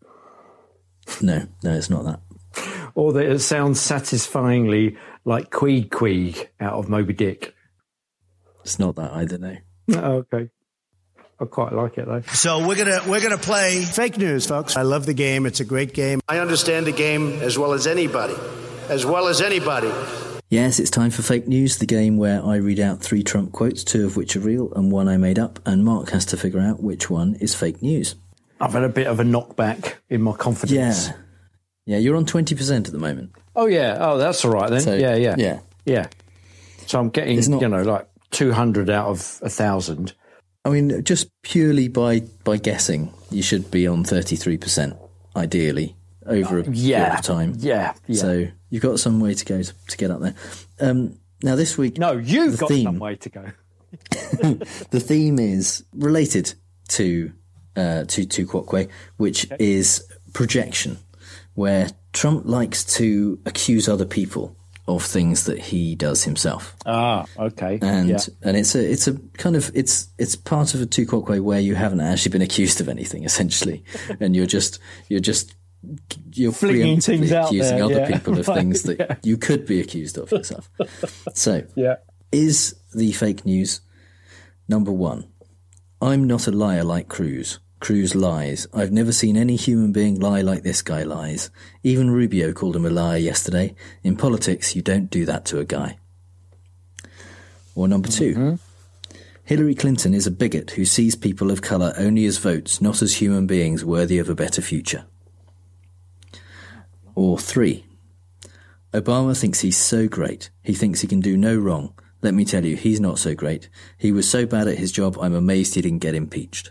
Speaker 6: No, no, it's not that.
Speaker 7: Or that it sounds satisfyingly like Queeg Queeg out of Moby Dick.
Speaker 6: It's not that either, no.
Speaker 7: Oh, okay. I quite like it, though.
Speaker 2: So we're gonna we're gonna play fake news, folks. I love the game. It's a great game. I understand the game as well as anybody. As well as anybody.
Speaker 6: Yes, it's time for Fake News, the game where I read out three Trump quotes, two of which are real and one I made up, and Mark has to figure out which one is fake news.
Speaker 7: I've had a bit of a knockback in my confidence.
Speaker 6: Yeah. Yeah, you're on twenty percent at the moment.
Speaker 7: Oh, yeah. Oh, that's all right then. So, yeah, yeah.
Speaker 6: Yeah.
Speaker 7: Yeah. So I'm getting, not, you know, like two hundred out of one thousand.
Speaker 6: I mean, just purely by, by guessing, you should be on thirty-three percent, ideally, over a
Speaker 7: yeah.
Speaker 6: period of time.
Speaker 7: Yeah, yeah.
Speaker 6: So you've got some way to go to, to get up there. Um, now, this week...
Speaker 7: No, you've got
Speaker 6: theme,
Speaker 7: some way to go.
Speaker 6: The theme is related to uh, to, to Quoque, which okay. is projection, where Trump likes to accuse other people of things that he does himself.
Speaker 7: Ah, okay.
Speaker 6: And
Speaker 7: yeah.
Speaker 6: and it's a it's a kind of it's it's part of a tu quoque where you haven't actually been accused of anything, essentially, and you're just you're just you're
Speaker 7: flinging things out
Speaker 6: accusing
Speaker 7: there,
Speaker 6: other
Speaker 7: yeah.
Speaker 6: people of
Speaker 7: right,
Speaker 6: things that
Speaker 7: yeah.
Speaker 6: you could be accused of yourself. So,
Speaker 7: yeah.
Speaker 6: is the fake news number one? I'm not a liar like Cruz. Cruz lies. I've never seen any human being lie like this guy lies. Even Rubio called him a liar yesterday. In politics, you don't do that to a guy. Or number two. Mm-hmm. Hillary Clinton is a bigot who sees people of colour only as votes, not as human beings worthy of a better future. Or three, Obama thinks he's so great. He thinks he can do no wrong. Let me tell you, he's not so great. He was so bad at his job, I'm amazed he didn't get impeached.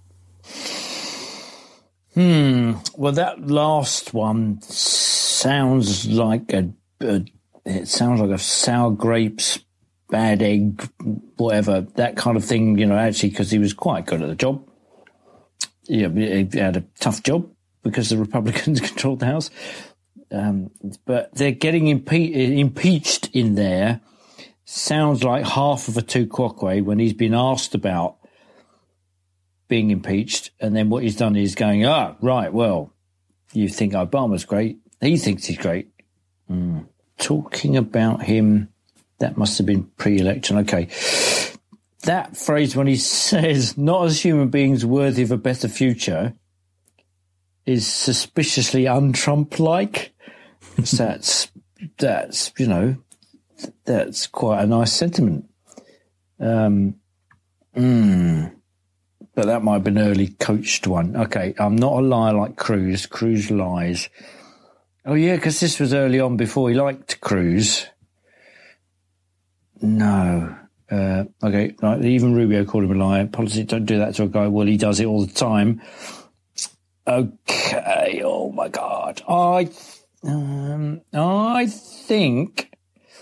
Speaker 7: Hmm. Well, that last one sounds like a, a it sounds like a sour grapes, bad egg, whatever, that kind of thing, you know, actually, because he was quite good at the job. Yeah, he had a tough job because the Republicans controlled the House. Um, but they're getting impe- impeached in there. Sounds like half of a Tu Quoque when he's been asked about being impeached, and then what he's done is going, ah, right, well, you think Obama's great. He thinks he's great. Mm. Talking about him, that must have been pre-election. Okay. That phrase when he says, not as human beings worthy of a better future, is suspiciously un-Trump-like. that's, that's, you know, that's quite a nice sentiment. Um, mm. But that might have been an early coached one. Okay, I'm not a liar like Cruz. Cruz lies. Oh, yeah, because this was early on before he liked Cruz. No. Uh, okay, right, even Rubio called him a liar. Politics don't do that to a guy. Well, he does it all the time. Okay, oh, my God. I, um, I think...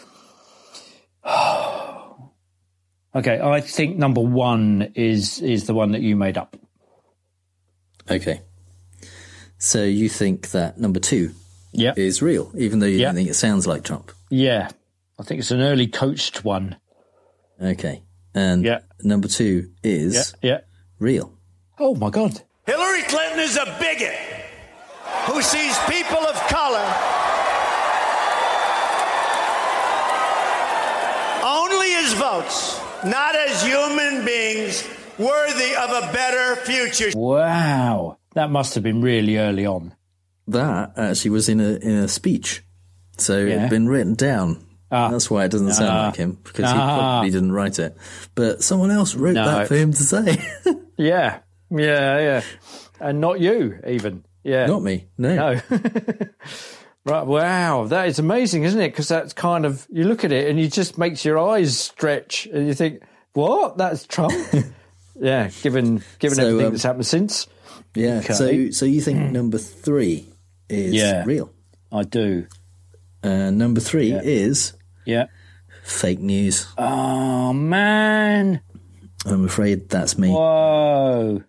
Speaker 7: Okay, I think number one is is the one that you made up.
Speaker 6: Okay. So you think that number two
Speaker 7: yeah.
Speaker 6: is real, even though you yeah. don't think it sounds like Trump?
Speaker 7: Yeah. I think it's an early coached one.
Speaker 6: Okay. And
Speaker 7: yeah.
Speaker 6: number two is
Speaker 7: yeah. Yeah.
Speaker 6: real.
Speaker 7: Oh, my God.
Speaker 2: Hillary Clinton is a bigot who sees people of color only as votes, not as human beings worthy of a better future.
Speaker 7: Wow. That must have been really early on.
Speaker 6: That actually was in a in a speech. So
Speaker 7: Yeah.
Speaker 6: it had been written down.
Speaker 7: Ah.
Speaker 6: That's why it doesn't sound
Speaker 7: Ah.
Speaker 6: like him, because he
Speaker 7: Ah.
Speaker 6: probably didn't write it. But someone else wrote
Speaker 7: No.
Speaker 6: that for him to say.
Speaker 7: Yeah. Yeah, yeah. And not you, even. Yeah.
Speaker 6: Not me, no.
Speaker 7: No. Right, wow, that is amazing, isn't it? Because that's kind of, you look at it and it just makes your eyes stretch and you think, what? That's Trump? Yeah, given given
Speaker 6: So,
Speaker 7: everything
Speaker 6: um,
Speaker 7: that's happened since.
Speaker 6: Yeah,
Speaker 7: Okay.
Speaker 6: so so you think number three is
Speaker 7: Yeah.
Speaker 6: real?
Speaker 7: I do.
Speaker 6: Uh, number three
Speaker 7: Yeah.
Speaker 6: is
Speaker 7: Yeah.
Speaker 6: fake news.
Speaker 7: Oh, man.
Speaker 6: I'm afraid that's me.
Speaker 7: Whoa.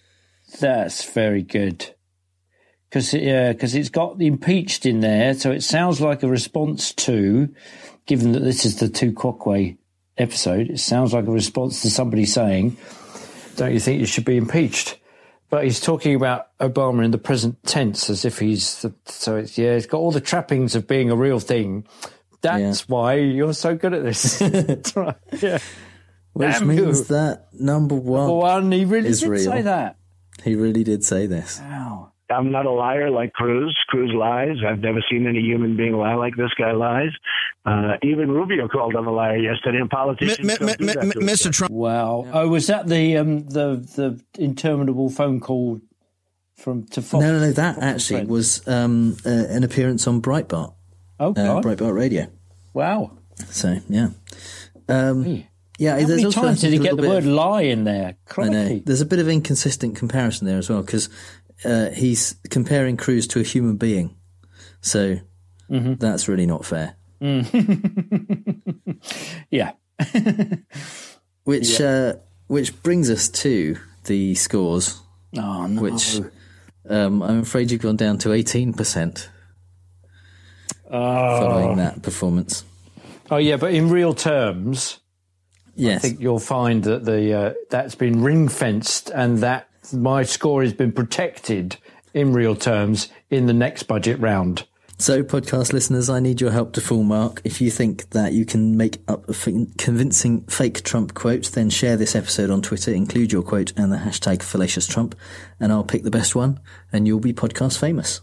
Speaker 7: That's very good. Because yeah, cause it's got the impeached in there, so it sounds like a response to, given that this is the Tu Quoque episode, it sounds like a response to somebody saying, don't you think you should be impeached? But he's talking about Obama in the present tense as if he's, the, so it's, yeah, it's got all the trappings of being a real thing. That's why you're so good at this. That's right, yeah.
Speaker 6: Which
Speaker 7: Damn
Speaker 6: means
Speaker 7: you.
Speaker 6: that number one,
Speaker 7: Number one, he really
Speaker 6: is
Speaker 7: did
Speaker 6: real.
Speaker 7: say that.
Speaker 6: He really did say this.
Speaker 7: Wow.
Speaker 17: I'm not a liar like Cruz. Cruz lies. I've never seen any human being lie like this guy lies. Uh, even Rubio called him a liar yesterday, and politicians
Speaker 18: M-
Speaker 17: don't
Speaker 18: M-
Speaker 17: do that
Speaker 18: M-
Speaker 17: to each
Speaker 18: Mister
Speaker 17: other.
Speaker 18: Trump.
Speaker 7: Wow. Oh, was that the um, the the interminable phone call from to Fox?
Speaker 6: No, no, no. That
Speaker 7: Fox
Speaker 6: actually
Speaker 7: friend?
Speaker 6: was um, uh, an appearance on Breitbart.
Speaker 7: Oh,
Speaker 6: uh,
Speaker 7: God.
Speaker 6: Breitbart Radio.
Speaker 7: Wow.
Speaker 6: So yeah, um, yeah.
Speaker 7: How
Speaker 6: there's
Speaker 7: many
Speaker 6: also, I
Speaker 7: times did
Speaker 6: think,
Speaker 7: he
Speaker 6: a
Speaker 7: get the
Speaker 6: little
Speaker 7: word
Speaker 6: bit of-
Speaker 7: lie in there?
Speaker 6: I
Speaker 7: Crikey.
Speaker 6: know. There's a bit of inconsistent comparison there as well, because uh, he's comparing Cruz to a human being. So
Speaker 7: Mm-hmm.
Speaker 6: that's really not fair.
Speaker 7: Mm. Yeah.
Speaker 6: Which
Speaker 7: Yeah.
Speaker 6: uh, which brings us to the scores.
Speaker 7: Oh, no.
Speaker 6: Which um, I'm afraid you've gone down to eighteen percent
Speaker 7: Oh.
Speaker 6: following that performance.
Speaker 7: Oh, yeah, but in real terms,
Speaker 6: Yes.
Speaker 7: I think you'll find that the uh, that's been ring-fenced and that my score has been protected in real terms in the next budget round.
Speaker 6: So, podcast listeners, I need your help to full mark. If you think that you can make up a f- convincing fake Trump quote, then share this episode on Twitter, include your quote and the hashtag Fallacious Trump, and I'll pick the best one, and you'll be podcast famous.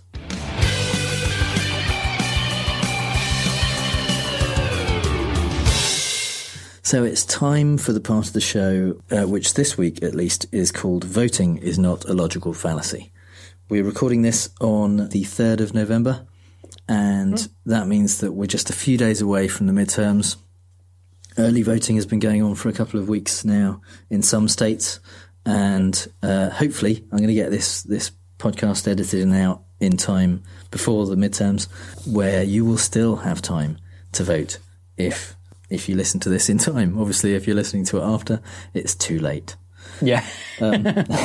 Speaker 6: So it's time for the part of the show, uh, which this week at least is called Voting is Not a Logical Fallacy. We're recording this on the third of November. and
Speaker 7: Mm.
Speaker 6: that means that we're just a few days away from the midterms. Early voting has been going on for a couple of weeks now in some states, and uh, hopefully I'm going to get this this podcast edited and out in time before the midterms, where you will still have time to vote if if you listen to this in time. Obviously, if you're listening to it after, it's too late.
Speaker 7: Yeah.
Speaker 6: Um,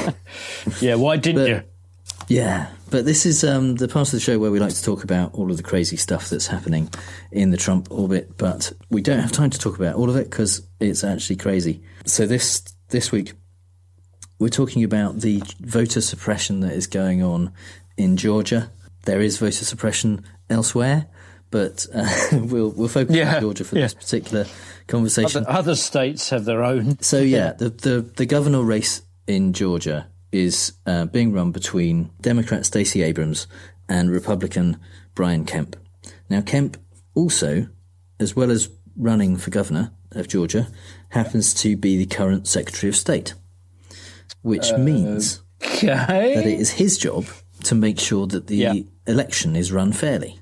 Speaker 7: yeah, why didn't
Speaker 6: but,
Speaker 7: you?
Speaker 6: Yeah, but this is um, the part of the show where we like to talk about all of the crazy stuff that's happening in the Trump orbit, but we don't have time to talk about all of it because it's actually crazy. So this this week, we're talking about the voter suppression that is going on in Georgia. There is voter suppression elsewhere, but uh, we'll we'll focus
Speaker 7: yeah,
Speaker 6: on Georgia for
Speaker 7: yeah.
Speaker 6: this particular conversation.
Speaker 7: Other, other states have their own.
Speaker 6: So yeah, the, the, the governor race in Georgia is uh, being run between Democrat Stacey Abrams and Republican Brian Kemp. Now, Kemp also, as well as running for governor of Georgia, happens to be the current Secretary of State, which uh, means
Speaker 7: okay.
Speaker 6: that it is his job to make sure that the yeah. election is run fairly.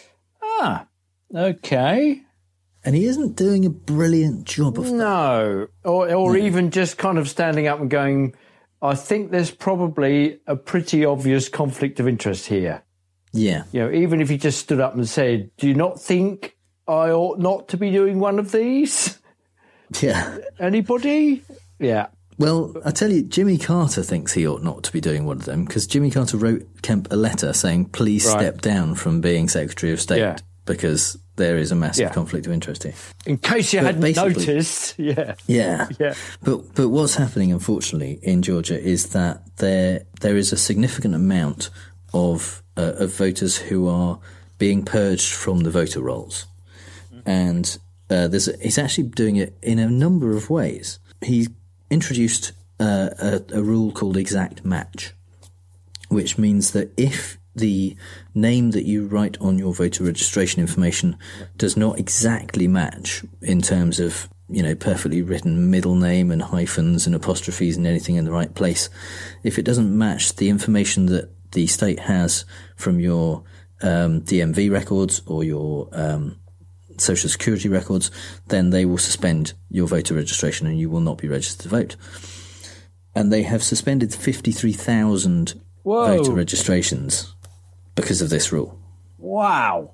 Speaker 7: Ah, okay.
Speaker 6: And he isn't doing a brilliant job of that.
Speaker 7: No, or, or
Speaker 6: no.
Speaker 7: even just kind of standing up and going, I think there's probably a pretty obvious conflict of interest here.
Speaker 6: Yeah.
Speaker 7: You know, even if he just stood up and said, do you not think I ought not to be doing one of these?
Speaker 6: Yeah.
Speaker 7: Anybody? Yeah.
Speaker 6: Well, I tell you, Jimmy Carter thinks he ought not to be doing one of them because Jimmy Carter wrote Kemp a letter saying, please right. step down from being Secretary of State
Speaker 7: yeah.
Speaker 6: because there is a massive
Speaker 7: yeah.
Speaker 6: conflict of interest here.
Speaker 7: In case you
Speaker 6: but
Speaker 7: hadn't noticed, yeah.
Speaker 6: Yeah.
Speaker 7: yeah.
Speaker 6: But but what's happening, unfortunately, in Georgia is that there there is a significant amount of, uh, of voters who are being purged from the voter rolls. Mm-hmm. And uh, there's a, he's actually doing it in a number of ways. He introduced uh, a, a rule called exact match, which means that if the name that you write on your voter registration information does not exactly match in terms of, you know, perfectly written middle name and hyphens and apostrophes and anything in the right place, if it doesn't match the information that the state has from your um, D M V records or your um, Social Security records, then they will suspend your voter registration and you will not be registered to vote. And they have suspended fifty-three thousand voter registrations because of this rule.
Speaker 7: Wow.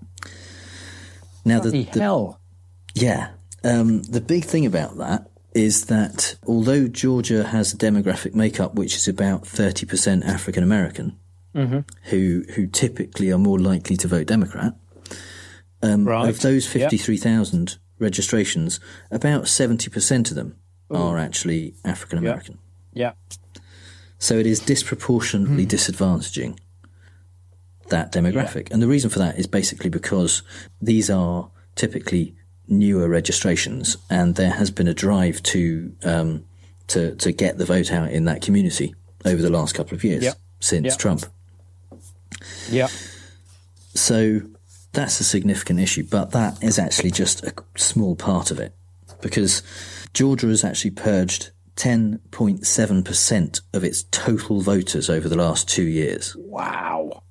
Speaker 6: Now,
Speaker 7: Bloody
Speaker 6: the, the
Speaker 7: hell.
Speaker 6: Yeah. Um, the big thing about that is that although Georgia has a demographic makeup which is about thirty percent African American,
Speaker 7: mm-hmm.
Speaker 6: who who typically are more likely to vote Democrat, um,
Speaker 7: right.
Speaker 6: of those fifty-three thousand yep. registrations, about seventy percent of them Ooh. Are actually African American.
Speaker 7: Yeah. Yep.
Speaker 6: So it is disproportionately mm. disadvantaging that demographic. Yeah. And the reason for that is basically because these are typically newer registrations and there has been a drive to um, to, to get the vote out in that community over the last couple of years
Speaker 7: yep.
Speaker 6: since
Speaker 7: yep.
Speaker 6: Trump.
Speaker 7: Yeah.
Speaker 6: So that's a significant issue, but that is actually just a small part of it because Georgia has actually purged ten point seven percent of its total voters over the last two years.
Speaker 7: Wow.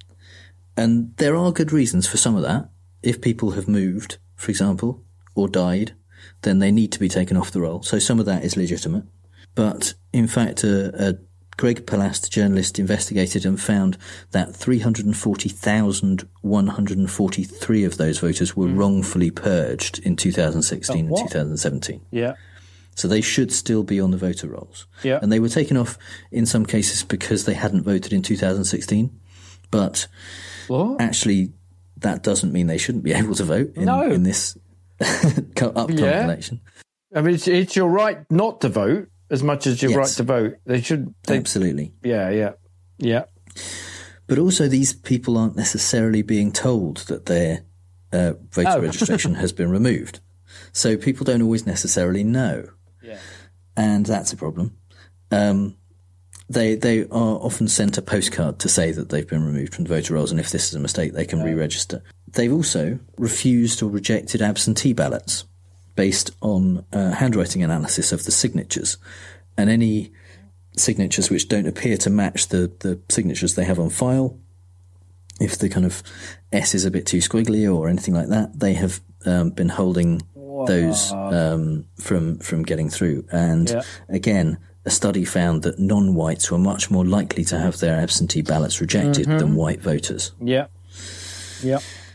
Speaker 6: And there are good reasons for some of that. If people have moved, for example, or died, then they need to be taken off the roll. So some of that is legitimate. But in fact, uh, uh, Greg Palast, journalist, investigated and found that three hundred forty thousand one hundred forty-three of those voters were mm. wrongfully purged in two thousand sixteen oh, and two thousand seventeen.
Speaker 7: Yeah.
Speaker 6: So they should still be on the voter rolls.
Speaker 7: Yeah.
Speaker 6: And they were taken off in some cases because they hadn't voted in two thousand sixteen. But
Speaker 7: what?
Speaker 6: Actually, that doesn't mean they shouldn't be able to vote in,
Speaker 7: no.
Speaker 6: in this upcoming
Speaker 7: yeah.
Speaker 6: election.
Speaker 7: I mean, it's, it's your right not to vote as much as your
Speaker 6: yes.
Speaker 7: right to vote. They should... They,
Speaker 6: Absolutely.
Speaker 7: Yeah, yeah, yeah.
Speaker 6: But also these people aren't necessarily being told that their uh, voter oh. registration has been removed. So people don't always necessarily know.
Speaker 7: Yeah.
Speaker 6: And that's a problem. Um, they they are often sent a postcard to say that they've been removed from the voter rolls, and if this is a mistake, they can no. re-register. They've also refused or rejected absentee ballots based on uh, handwriting analysis of the signatures, and any signatures which don't appear to match the, the signatures they have on file, if the kind of S is a bit too squiggly or anything like that, they have um, been holding wow. those um, from from getting through. And yeah. again, a study found that non-whites were much more likely to have their absentee ballots rejected mm-hmm. than white voters.
Speaker 7: Yeah, yeah.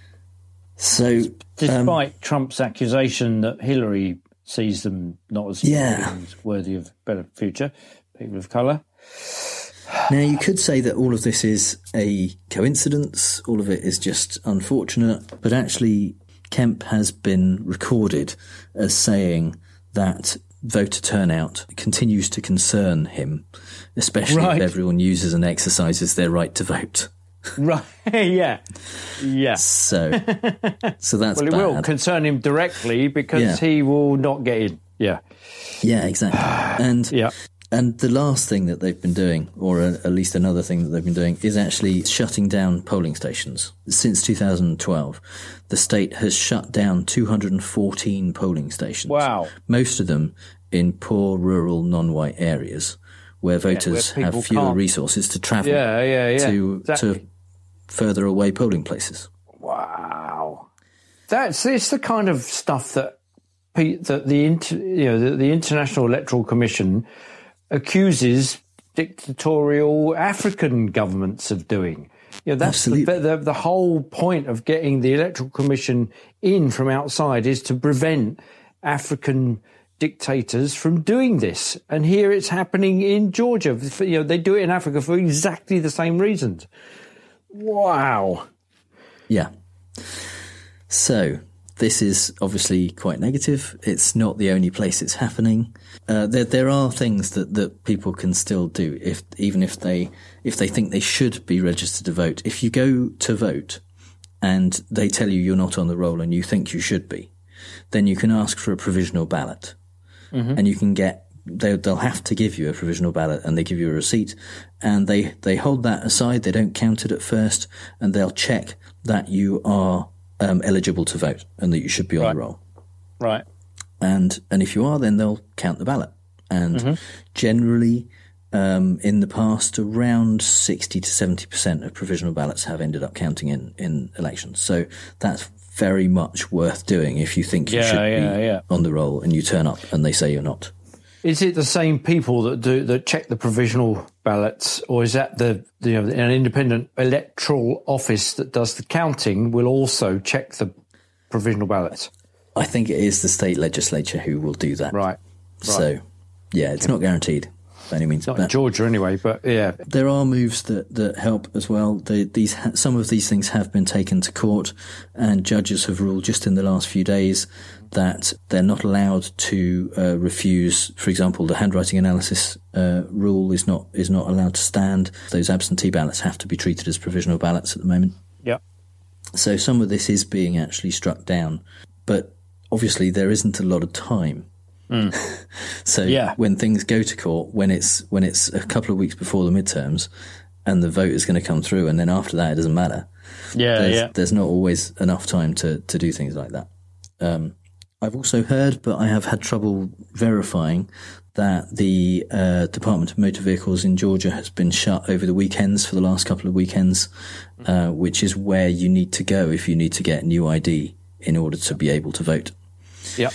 Speaker 6: So,
Speaker 7: despite
Speaker 6: um,
Speaker 7: Trump's accusation that Hillary sees them not as
Speaker 6: yeah.
Speaker 7: worthy of a better future, people of colour.
Speaker 6: Now, you could say that all of this is a coincidence, all of it is just unfortunate, but actually Kemp has been recorded as saying that voter turnout continues to concern him, especially right. if everyone uses and exercises their right to vote.
Speaker 7: Right, yeah, yeah.
Speaker 6: So, so that's
Speaker 7: well, it
Speaker 6: bad.
Speaker 7: will concern him directly because yeah. he will not get in. Yeah,
Speaker 6: yeah, exactly. And
Speaker 7: yeah,
Speaker 6: and the last thing that they've been doing, or a, at least another thing that they've been doing, is actually shutting down polling stations. Since two thousand twelve, the state has shut down two hundred fourteen polling stations.
Speaker 7: Wow,
Speaker 6: most of them in poor rural non-white areas where voters yeah, where have fewer can't. resources to travel
Speaker 7: yeah, yeah, yeah.
Speaker 6: to
Speaker 7: exactly.
Speaker 6: to further away polling places.
Speaker 7: Wow, that's it's the kind of stuff that that the inter, you know the, the International Electoral Commission accuses dictatorial African governments of doing. You know, that's the, the the whole point of getting the Electoral Commission in from outside is to prevent African dictators from doing this. And here it's happening in Georgia. You know, they do it in Africa for exactly the same reasons. Wow.
Speaker 6: Yeah. So this is obviously quite negative. It's not the only place it's happening. Uh, there there are things that, that people can still do if even if they if they think they should be registered to vote. If you go to vote and they tell you you're not on the roll and you think you should be, then you can ask for a provisional ballot. Mm-hmm. And you can get, they, they'll have to give you a provisional ballot and they give you a receipt and they, they hold that aside. They don't count it at first and they'll check that you are um, eligible to vote and that you should be on
Speaker 7: right.
Speaker 6: the roll.
Speaker 7: Right.
Speaker 6: And, and if you are, then they'll count the ballot. And
Speaker 7: mm-hmm.
Speaker 6: generally, um, in the past, around sixty to seventy percent of provisional ballots have ended up counting in, in elections. So that's very much worth doing if you think you
Speaker 7: yeah,
Speaker 6: should
Speaker 7: yeah,
Speaker 6: be
Speaker 7: yeah.
Speaker 6: on the roll and you turn up and they say you're not.
Speaker 7: Is it the same people that do that check the provisional ballots, or is that the, the you know an independent electoral office that does the counting will also check the provisional ballots?
Speaker 6: I think it is the state legislature who will do that.
Speaker 7: Right. right.
Speaker 6: So, yeah, it's not guaranteed by any means.
Speaker 7: Not in Georgia anyway, but yeah.
Speaker 6: There are moves that, that help as well. They, these some of these things have been taken to court and judges have ruled just in the last few days that they're not allowed to uh, refuse, for example, the handwriting analysis uh, rule is not is not allowed to stand. Those absentee ballots have to be treated as provisional ballots at the moment.
Speaker 7: Yeah.
Speaker 6: So some of this is being actually struck down, but obviously there isn't a lot of time.
Speaker 7: Mm.
Speaker 6: So
Speaker 7: yeah.
Speaker 6: when things go to court, when it's when it's a couple of weeks before the midterms and the vote is going to come through and then after that it doesn't matter.
Speaker 7: Yeah,
Speaker 6: there's,
Speaker 7: yeah.
Speaker 6: There's not always enough time to, to do things like that. Um, I've also heard, but I have had trouble verifying, that the uh, Department of Motor Vehicles in Georgia has been shut over the weekends for the last couple of weekends, uh, which is where you need to go if you need to get new I D in order to be able to vote.
Speaker 7: Yep.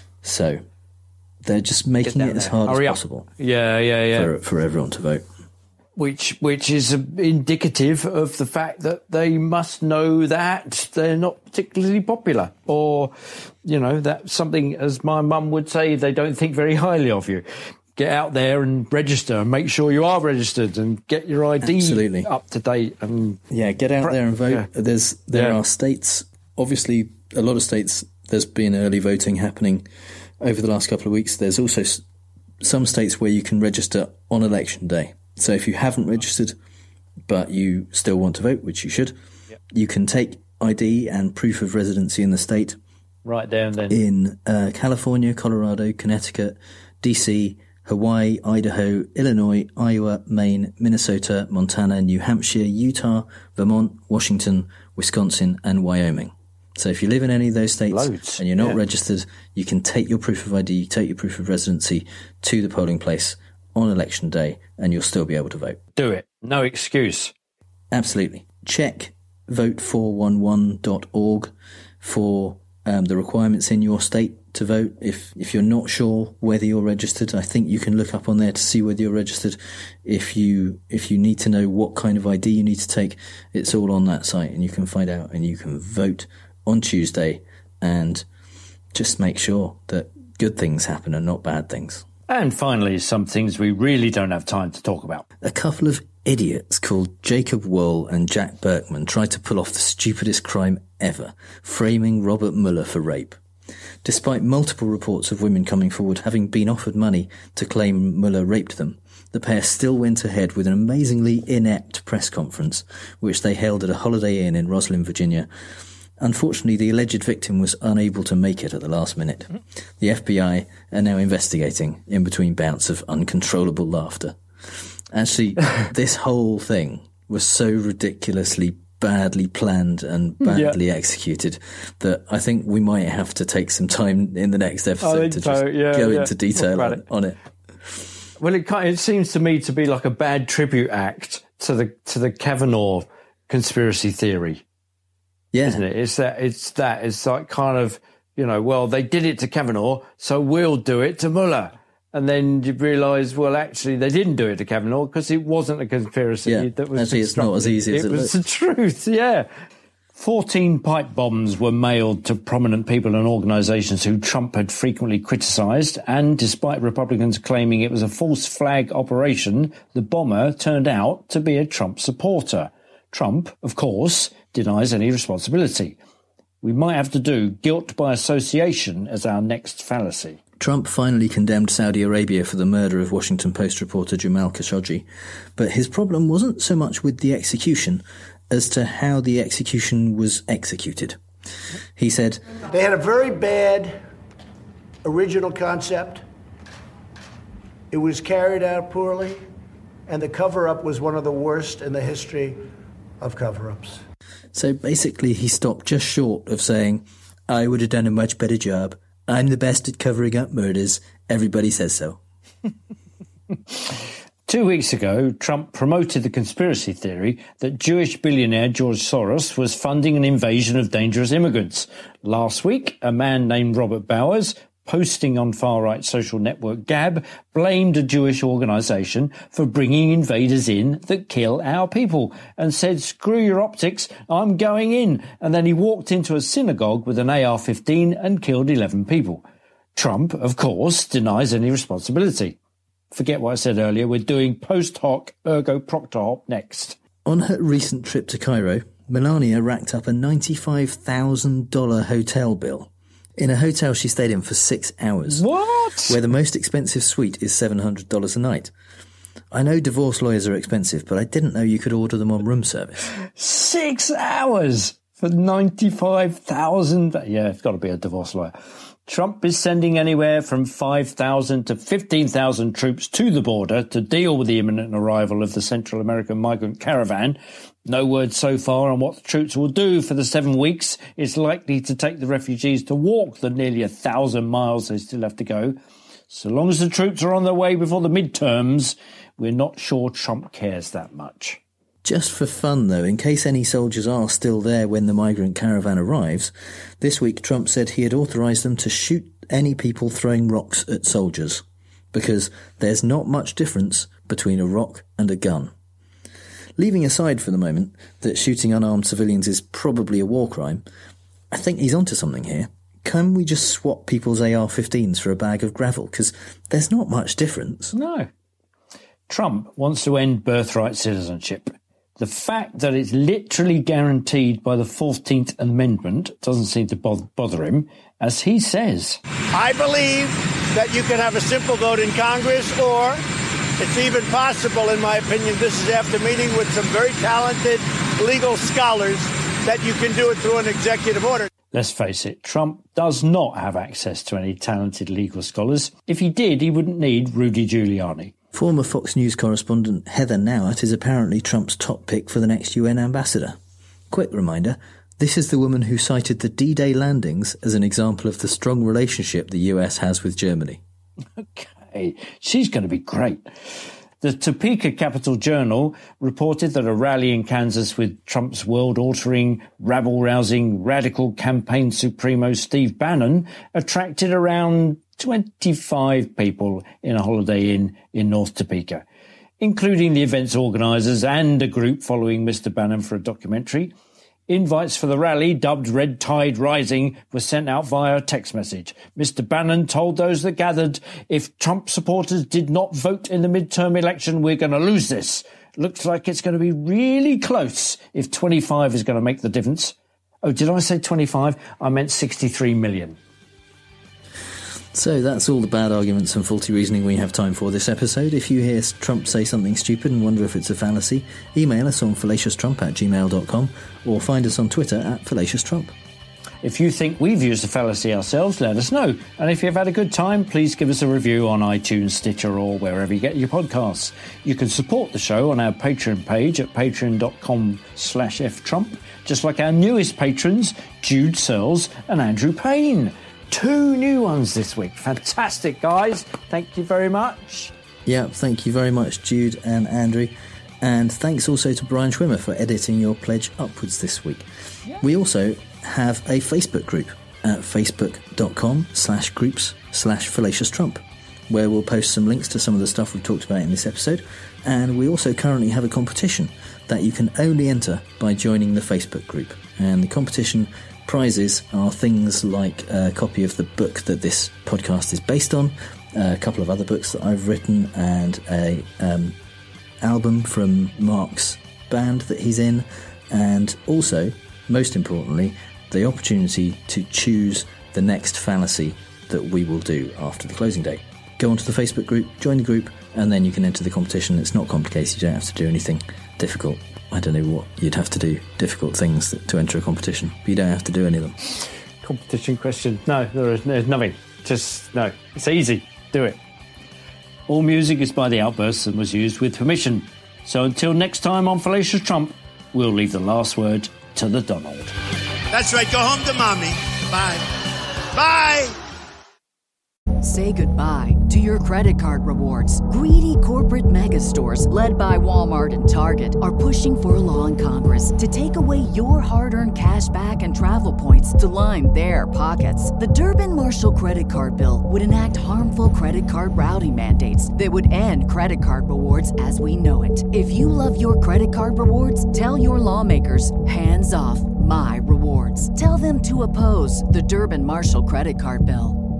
Speaker 6: So they're just making it as hard
Speaker 7: Hurry
Speaker 6: as
Speaker 7: up.
Speaker 6: possible.
Speaker 7: Yeah, yeah, yeah.
Speaker 6: For, for everyone to vote.
Speaker 7: Which which is indicative of the fact that they must know that they're not particularly popular, or, you know, that something, as my mum would say, they don't think very highly of you. Get out there and register and make sure you are registered and get your I D
Speaker 6: Absolutely.
Speaker 7: up to date. And
Speaker 6: yeah, get out there and vote.
Speaker 7: Yeah.
Speaker 6: There's there
Speaker 7: Yeah.
Speaker 6: are states, obviously a lot of states, there's been early voting happening over the last couple of weeks. There's also s- some states where you can register on election day. So if you haven't registered, but you still want to vote, which you should,
Speaker 7: yep.
Speaker 6: you can take I D and proof of residency in the state.
Speaker 7: Right down then.
Speaker 6: In uh, California, Colorado, Connecticut, D C, Hawaii, Idaho, Illinois, Iowa, Maine, Minnesota, Montana, New Hampshire, Utah, Vermont, Washington, Wisconsin, and Wyoming. So if you live in any of those states
Speaker 7: Loads.
Speaker 6: and you're not
Speaker 7: yeah.
Speaker 6: registered, you can take your proof of I D, take your proof of residency to the polling place on election day, and you'll still be able to vote.
Speaker 7: Do it. No excuse.
Speaker 6: Absolutely. Check vote four one one dot org for um, the requirements in your state to vote. If if you're not sure whether you're registered, I think you can look up on there to see whether you're registered. If you if you need to know what kind of I D you need to take, it's all on that site, and you can find out, and you can vote on Tuesday, and just make sure that good things happen and not bad things.
Speaker 7: And finally, some things we really don't have time to talk about.
Speaker 6: A couple of idiots called Jacob Wohl and Jack Berkman tried to pull off the stupidest crime ever, framing Robert Mueller for rape. Despite multiple reports of women coming forward having been offered money to claim Mueller raped them, the pair still went ahead with an amazingly inept press conference, which they held at a Holiday Inn in Roslyn, Virginia. Unfortunately, the alleged victim was unable to make it at the last minute. The F B I are now investigating in between bouts of uncontrollable laughter. Actually, this whole thing was so ridiculously badly planned and badly yeah. executed that I think we might have to take some time in the next episode to
Speaker 7: so.
Speaker 6: just
Speaker 7: yeah,
Speaker 6: go
Speaker 7: yeah.
Speaker 6: into detail on
Speaker 7: it.
Speaker 6: on it.
Speaker 7: Well, it, it seems to me to be like a bad tribute act to the to the Kavanaugh conspiracy theory.
Speaker 6: Yeah.
Speaker 7: Isn't it? It's that, it's that, it's like kind of, you know, well, they did it to Kavanaugh, so we'll do it to Mueller. And then you realise, well, actually, they didn't do it to Kavanaugh because it wasn't a conspiracy.
Speaker 6: Yeah.
Speaker 7: That was
Speaker 6: actually, it's not as easy as it,
Speaker 7: it was
Speaker 6: looks.
Speaker 7: the truth, yeah. Fourteen pipe bombs were mailed to prominent people and organisations who Trump had frequently criticised, and despite Republicans claiming it was a false flag operation, the bomber turned out to be a Trump supporter. Trump, of course, denies any responsibility. We might have to do guilt by association as our next fallacy.
Speaker 6: Trump finally condemned Saudi Arabia for the murder of Washington Post reporter Jamal Khashoggi, but his problem wasn't so much with the execution as to how the execution was executed. He said,
Speaker 2: they had a very bad original concept. It was carried out poorly, and the cover-up was one of the worst in the history of cover-ups.
Speaker 6: So basically he stopped just short of saying, I would have done a much better job. I'm the best at covering up murders. Everybody says so.
Speaker 7: Two weeks ago, Trump promoted the conspiracy theory that Jewish billionaire George Soros was funding an invasion of dangerous immigrants. Last week, a man named Robert Bowers, posting on far-right social network Gab, blamed a Jewish organisation for bringing invaders in that kill our people and said, screw your optics, I'm going in. And then he walked into a synagogue with an A R fifteen and killed eleven people. Trump, of course, denies any responsibility. Forget what I said earlier, we're doing post hoc ergo proctor hoc next.
Speaker 6: On her recent trip to Cairo, Melania racked up a ninety-five thousand dollars hotel bill in a hotel she stayed in for six hours.
Speaker 7: What?
Speaker 6: Where the most expensive suite is seven hundred dollars a night. I know divorce lawyers are expensive, but I didn't know you could order them on room service.
Speaker 7: Six hours for ninety-five thousand dollars? Yeah, it's got to be a divorce lawyer. Trump is sending anywhere from five thousand to fifteen thousand troops to the border to deal with the imminent arrival of the Central American migrant caravan. No word so far on what the troops will do for the seven weeks it's likely to take the refugees to walk the nearly a thousand miles they still have to go. So long as the troops are on their way before the midterms, we're not sure Trump cares that much.
Speaker 6: Just for fun, though, in case any soldiers are still there when the migrant caravan arrives, this week Trump said he had authorised them to shoot any people throwing rocks at soldiers, because there's not much difference between a rock and a gun. Leaving aside for the moment that shooting unarmed civilians is probably a war crime, I think he's onto something here. Can we just swap people's A R fifteens for a bag of gravel? Because there's not much difference.
Speaker 7: No. Trump wants to end birthright citizenship. The fact that it's literally guaranteed by the fourteenth Amendment doesn't seem to bother him, as he says.
Speaker 2: I believe that you can have a simple vote in Congress, or it's even possible, in my opinion, this is after meeting with some very talented legal scholars, that you can do it through an executive order.
Speaker 7: Let's face it, Trump does not have access to any talented legal scholars. If he did, he wouldn't need Rudy Giuliani.
Speaker 6: Former Fox News correspondent Heather Nauert is apparently Trump's top pick for the next U N ambassador. Quick reminder, this is the woman who cited the D-Day landings as an example of the strong relationship the U S has with Germany.
Speaker 7: Okay, she's going to be great. The Topeka Capital Journal reported that a rally in Kansas with Trump's world-altering, rabble-rousing, radical campaign supremo Steve Bannon attracted around twenty-five people in a Holiday Inn in North Topeka, including the event's organisers and a group following Mister Bannon for a documentary. Invites for the rally, dubbed Red Tide Rising, were sent out via a text message. Mister Bannon told those that gathered, if Trump supporters did not vote in the midterm election, we're going to lose this. Looks like it's going to be really close if twenty-five is going to make the difference. Oh, did I say twenty-five? I meant sixty-three million.
Speaker 6: So that's all the bad arguments and faulty reasoning we have time for this episode. If you hear Trump say something stupid and wonder if it's a fallacy, email us on fallacioustrump at gmail dot com or find us on Twitter at fallacioustrump.
Speaker 7: If you think we've used a fallacy ourselves, let us know. And if you've had a good time, please give us a review on iTunes, Stitcher or wherever you get your podcasts. You can support the show on our Patreon page at patreon dot com slash ftrump, just like our newest patrons, Jude Searles and Andrew Payne. Two new ones this week. Fantastic, guys. Thank you very much.
Speaker 6: Yeah, thank you very much, Jude and Andrew. And thanks also to Brian Schwimmer for editing your pledge upwards this week. Yeah. We also have a Facebook group at facebook dot com slash groups slash fallacious trump, where we'll post some links to some of the stuff we've talked about in this episode. And we also currently have a competition that you can only enter by joining the Facebook group. And the competition prizes are things like a copy of the book that this podcast is based on, a couple of other books that I've written, and a um, album from Mark's band that he's in, and also, most importantly, the opportunity to choose the next fallacy that we will do after the closing day. Go onto the Facebook group, join the group, and then you can enter the competition. It's not complicated, you don't have to do anything difficult. I don't know what you'd have to do, difficult things to enter a competition, but you don't have to do any of them.
Speaker 7: Competition question? No, there is, there's nothing. Just, no. It's easy. Do it. All music is by The Outbursts and was used with permission. So until next time on Fallacious Trump, we'll leave the last word to the Donald.
Speaker 2: That's right. Go home to mommy. Bye. Bye!
Speaker 1: Say goodbye to your credit card rewards. Greedy corporate mega stores, led by Walmart and Target, are pushing for a law in Congress to take away your hard-earned cash back and travel points to line their pockets. The Durbin-Marshall credit card bill would enact harmful credit card routing mandates that would end credit card rewards as we know it. If you love your credit card rewards, tell your lawmakers, hands off my rewards. Tell them to oppose the Durbin-Marshall credit card bill.